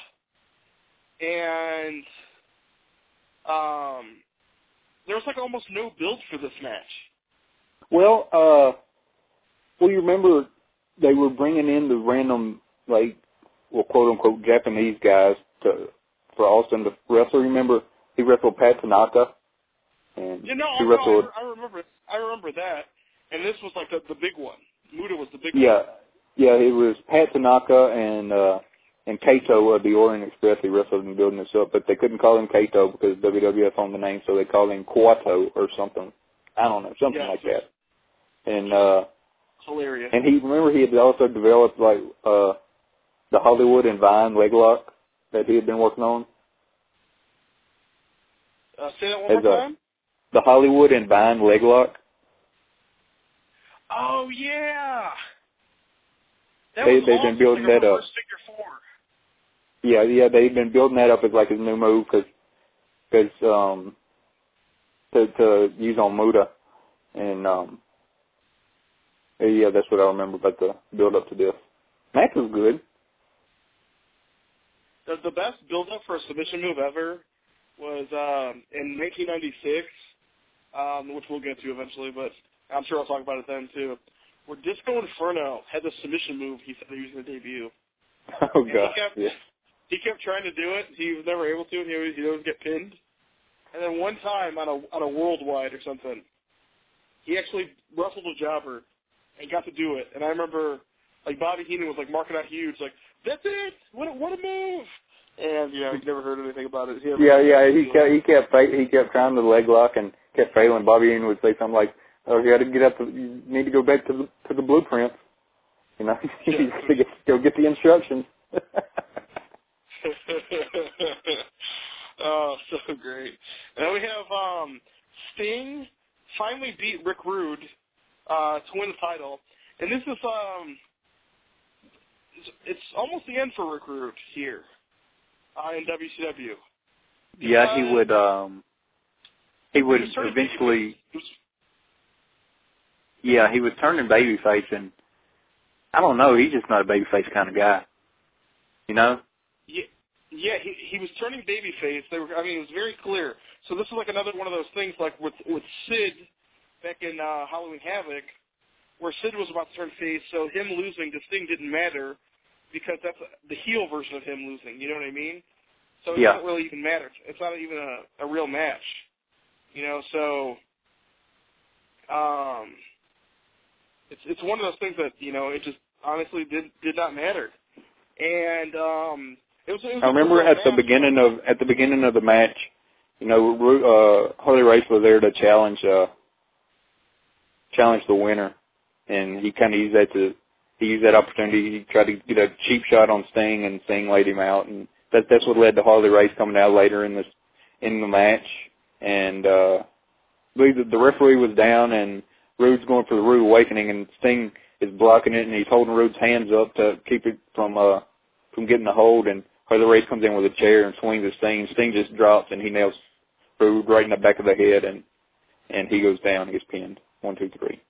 And um, there was like almost no build for this match. Well, uh, well, you remember they were bringing in the random, like, well, quote unquote Japanese guys to for Austin to wrestle. Remember? He wrestled Pat Tanaka, and you know, he no, wrestled. I, I remember, I remember that, and this was like the, the big one. Muta was the big yeah, one. Yeah, yeah, it was Pat Tanaka and uh, and Kato of the Orient Express. He wrestled in building this up, but they couldn't call him Kato because W W F owned the name, so they called him Kawato or something. I don't know, something yes. like that. And uh, hilarious. And he remember he had also developed like uh, the Hollywood and Vine leg lock that he had been working on. Uh, say that one As more a, time. The Hollywood and Vine leg lock. Oh yeah. That they was they've awesome. been building like that up. Figure four. Yeah, yeah, they've been building that up as like his new move because because um to to use on Muta, and um yeah, that's what I remember about the build up to this. Match was good. The the best build up for a submission move ever was um, in nineteen ninety-six, um, which we'll get to eventually, but I'm sure I'll talk about it then too. Where Disco Inferno had the submission move he said he was going to debut. Oh and god, he kept, yeah. He kept trying to do it. He was never able to. He always he always get pinned. And then one time on a on a worldwide or something, he actually wrestled a jobber and got to do it. And I remember like Bobby Heenan was like marking out huge, like that's it, what a, what a move. And you know he never heard anything about it. He yeah, yeah, he kept he kept he kept trying the leg lock and kept failing. Bobby Heenan would say something like, "Oh, you got to get up. To, you need to go back to the to the blueprint. You know, you got to go get the instructions." Oh, so great. And then we have um, Sting finally beat Rick Rude uh, to win the title. And this is, um, it's, it's almost the end for Rick Rude here uh, in W C W. Yeah, he would, um, he would he eventually, he was, yeah, he was turning babyface, and I don't know, he's just not a babyface kind of guy. You know? Yeah, yeah, he he was turning babyface. They were, I mean, it was very clear. So this is like another one of those things, like with with Sid back in uh, Halloween Havoc, where Sid was about to turn face, so him losing to Sting didn't matter because that's the heel version of him losing. You know what I mean? So it Yeah. doesn't really even matter. It's not even a, a real match. You know, so um, it's it's one of those things that, you know, it just honestly did did not matter. And um, it was, it was I remember at the match. beginning of at the beginning of the match, you know, uh, Harley Race was there to challenge uh, challenge the winner, and he kind of used that to he used that opportunity. He tried to get a cheap shot on Sting, and Sting laid him out, and that that's what led to Harley Race coming out later in this in the match. And uh, the, the referee was down, and Rude's going for the Rude Awakening, and Sting is blocking it, and he's holding Rude's hands up to keep it from uh, from getting the hold. And Harley Race comes in with a chair and swings at Sting. Sting just drops, and he nails Rude right in the back of the head, and and he goes down. He gets pinned. One, two, three.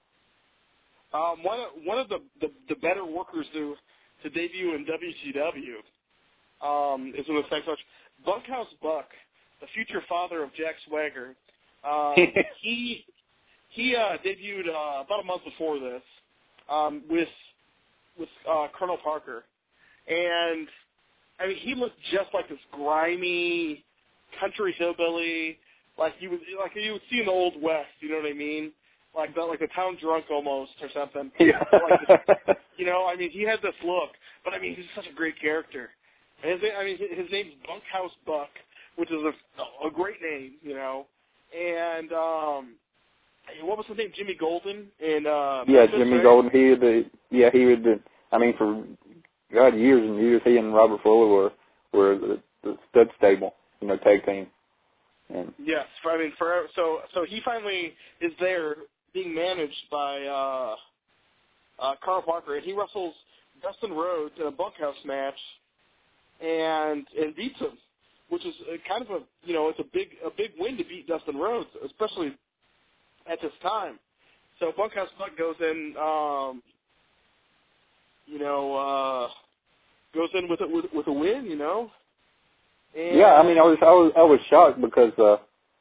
Um, one of, one of the, the, the better workers to to debut in W C W um, is in the sex match. Bunkhouse Buck, the future father of Jack Swagger, um, he he uh, debuted uh, about a month before this um, with with uh, Colonel Parker, and I mean he looked just like this grimy country hillbilly, like you would like you would see in the Old West. You know what I mean? Like the, like the town drunk almost or something. Yeah. Like this, you know, I mean, he had this look, but I mean, he's such a great character. And his, I mean, his name's Bunkhouse Buck, which is a, a great name, you know. And um, what was his name? Jimmy Golden in uh, yeah, Memphis, Jimmy right? Golden. He had the yeah he would. The, I mean, for God, years and years, he and Robert Fuller were were the, the stud stable, you know, tag team. And yes, for, I mean, for so so he finally is there, being managed by uh, uh, Carl Parker, and he wrestles Dustin Rhodes in a bunkhouse match, and and beats him, which is a kind of a you know it's a big a big win to beat Dustin Rhodes, especially at this time. So Bunkhouse Buck goes in, um, you know, uh, goes in with a, with, with a win, you know. And yeah, I mean, I was I was I was shocked because uh,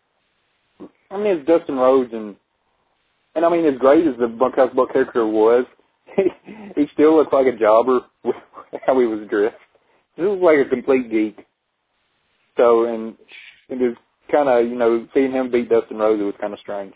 I mean it's Dustin Rhodes and. And, I mean, as great as the Bunkhouse Buck character was, he, he still looked like a jobber with how he was dressed. He was like a complete geek. So, and it was kind of, you know, seeing him beat Dustin Rhodes, it was kind of strange.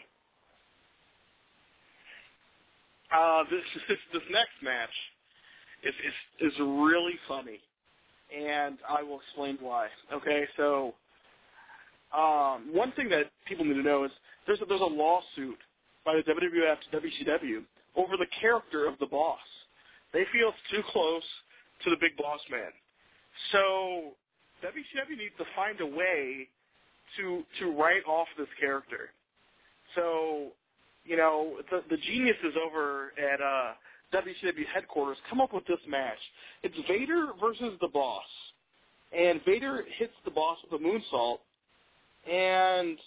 Uh, this, this this next match is, is is really funny, and I will explain why. Okay, so um, one thing that people need to know is there's a, there's a lawsuit by the W W F to W C W over the character of the boss. They feel it's too close to the big boss man. So W C W needs to find a way to to write off this character. So, you know, the, the geniuses over at uh, W C W headquarters come up with this match. It's Vader versus the boss. And Vader hits the boss with a moonsault. And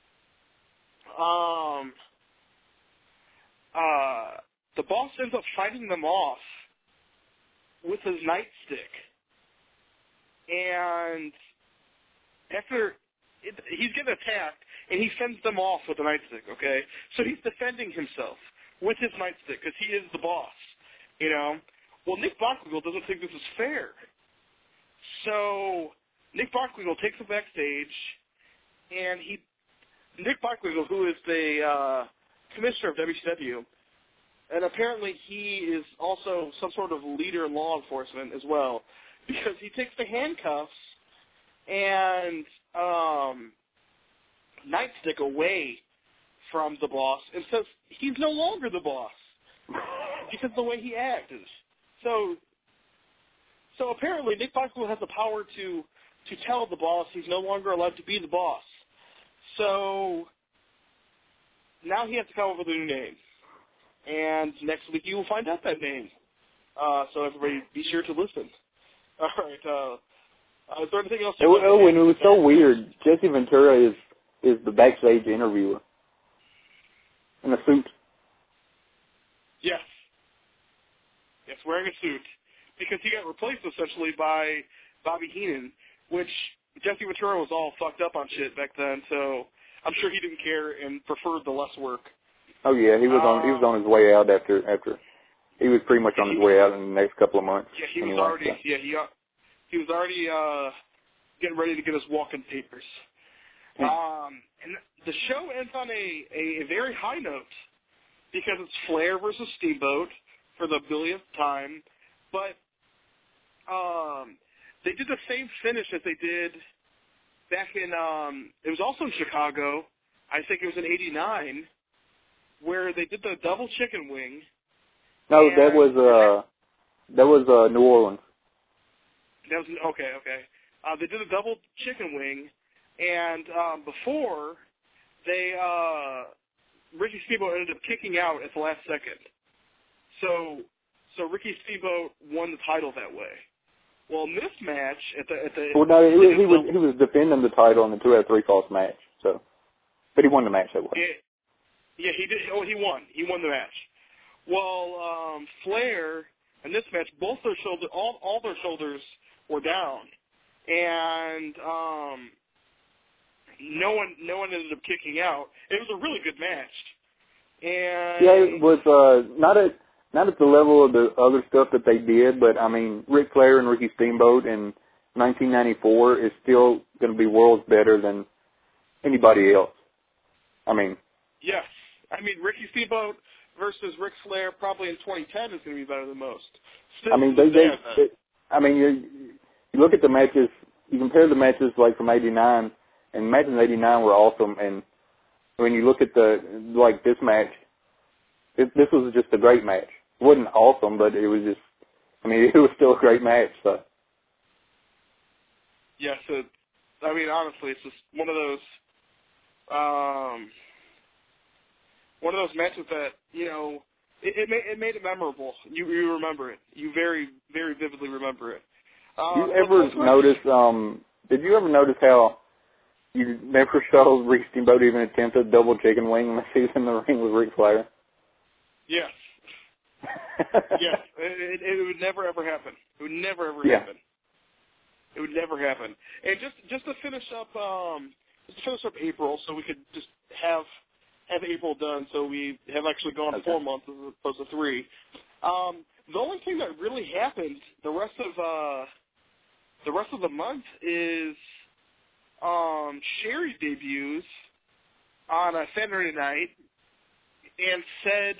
um... Uh, the boss ends up fighting them off with his nightstick. And after it, he's getting attacked, and he fends them off with the nightstick, okay? So he's defending himself with his nightstick because he is the boss, you know? Well, Nick Bockwinkel doesn't think this is fair. So Nick Bockwinkel takes him backstage, and he, Nick Bockwinkel, who is the uh, commissioner of W C W, and apparently he is also some sort of leader in law enforcement as well, because he takes the handcuffs and um, nightstick away from the boss and says he's no longer the boss because of the way he acted. So, so apparently Nick Bockwinkel has the power to to tell the boss he's no longer allowed to be the boss. So now he has to come up with a new name. And next week you will find out that name. Uh, so everybody be sure to listen. All right. Uh, uh, is there anything else? It, oh, and it was so weird. Jesse Ventura is is the backstage interviewer in a suit. Yes. Yes, wearing a suit. Because he got replaced essentially by Bobby Heenan, which Jesse Ventura was all fucked up on shit back then, so I'm sure he didn't care and preferred the less work. Oh yeah, he was on. He was on his way out after after. He was pretty much on his way out in the next couple of months. Yeah, he anyway, was already. so. Yeah, he uh, he was already uh, getting ready to get his walking papers. Um, and the show ends on a, a, a very high note because it's Flair versus Steamboat for the billionth time, but um, they did the same finish as they did back in. Um, it was also in Chicago. I think it was in eighty-nine, where they did the double chicken wing. No, that was uh, that was uh, New Orleans. That was okay. Okay. Uh, they did a double chicken wing, and um, before they uh, Ricky Steamboat ended up kicking out at the last second. So, so Ricky Steamboat won the title that way. Well, in this match at the at the well, no, he, he was he was defending the title in the two out of three falls match. So, but he won the match that way. It, yeah, he did. Oh, he won. He won the match. Well, um, Flair in this match, both their shoulder, all all their shoulders were down, and um, no one no one ended up kicking out. It was a really good match. And yeah, it was uh, not at not at the level of the other stuff that they did, but I mean, Ric Flair and Ricky Steamboat in nineteen ninety-four is still going to be worlds better than anybody else. I mean, yes, I mean Ricky Steamboat versus Ric Flair probably in twenty ten is going to be better than most. Still I mean, they, they, they I mean, you, you look at the matches, you compare the matches like from eighty-nine, and matches in eighty-nine were awesome, and when you look at the, like this match, it, this was just a great match. It wasn't awesome, but it was just, I mean, it was still a great match, so. Yes, it, I mean, honestly, it's just one of those, um, one of those matches that, you know, it, it, made, it made it memorable. You, you remember it. You very, very vividly remember it. Um, you ever notice, um, did you ever notice how you never saw Ricky Steamboat even attempt a double chicken wing when he was in the ring with Ric Flair? Yes. Yes. It, it, it would never, ever happen. It would never, ever yeah. happen. It would never happen. And just just to finish up, um, just to finish up April, so we could just have have April done, so we have actually gone okay. four months as opposed to three. Um, the only thing that really happened the rest of uh, the rest of the month is um, Sherry debuts on a Saturday night and said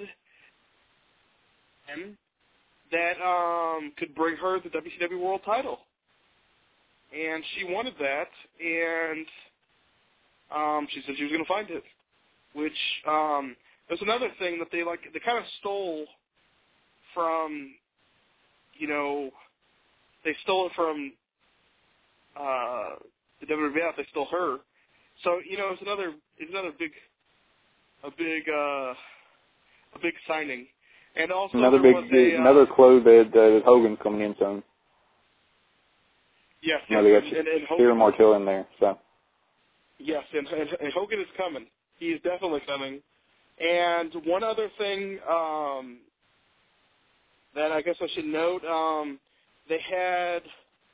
that um, could bring her the W C W World Title. And she wanted that, and um, she said she was going to find it. Which um, there's another thing that they like. They kind of stole from, you know, they stole it from uh, the W W F. They stole her. So you know, it's another, it's another big, a big, uh, a big signing. And also another there big, was a, another uh, clue that, uh, that Hogan's coming in soon. Yes, No, yes, they got and, and, and Peter Hogan, Martel in there, so. yes, and, and, and Hogan is coming. He is definitely coming. And one other thing um, that I guess I should note, um, they had,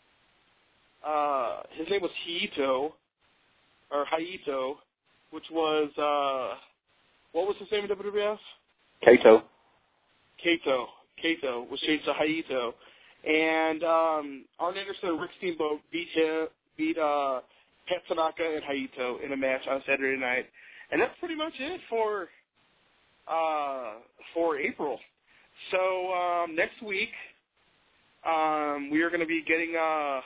uh, his name was Hayato, or Hayato, which was, uh, what was his name in W W F? Kato. Kato. Kato was changed to Hayato. And um, Arn Anderson and Rick Steamboat beat him, beat uh, Pat Tanaka and Hayato in a match on Saturday night. And that's pretty much it for uh, for April. So um, next week um, we are going to be getting. Uh,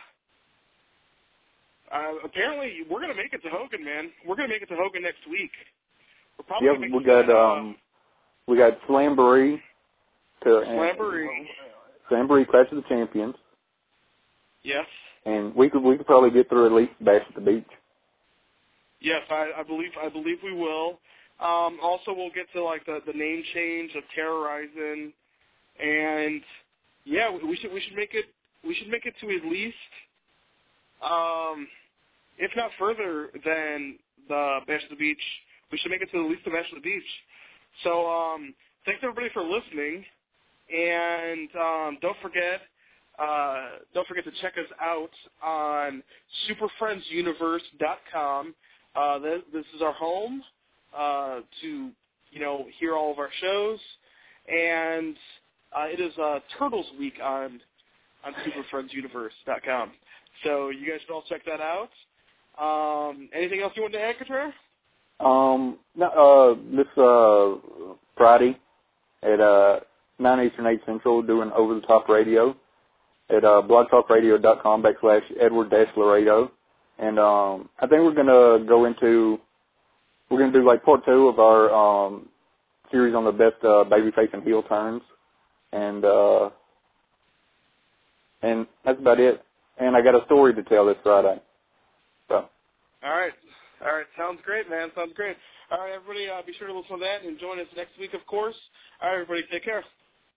uh, apparently, we're going to make it to Hogan, man. We're going to make it to Hogan next week. We're probably Yep, gonna we make got that, uh, um, we got Slamboree to Slamboree. Slamboree Clash of the Champions. Yes. And we could we could probably get through at least Bash at the Beach. Yes, I, I believe I believe we will. Um, also, we'll get to like the, the name change of Terrorizing, and yeah, we should we should make it we should make it to at least, um, if not further than the Bash at the Beach. We should make it to at least the Bash at the Beach. So um, thanks everybody for listening, and um, don't forget, uh, don't forget to check us out on super friends universe dot com. Uh, this, this is our home uh, to, you know, hear all of our shows, and uh, it is uh, Turtles Week on on super friends universe dot com. So you guys should all check that out. Um, anything else you want to add, Contreras? Um, no, uh, this uh, Friday at uh, nine Eastern, eight Central, doing over-the-top radio at uh, blogtalkradio.com backslash Edward dash Laredo. And um, I think we're going to go into, we're going to do like part two of our um, series on the best uh, babyface and heel turns. And, uh, and that's about it. And I got a story to tell this Friday. So. All right. All right. Sounds great, man. Sounds great. All right, everybody, uh, be sure to listen to that and join us next week, of course. All right, everybody, take care.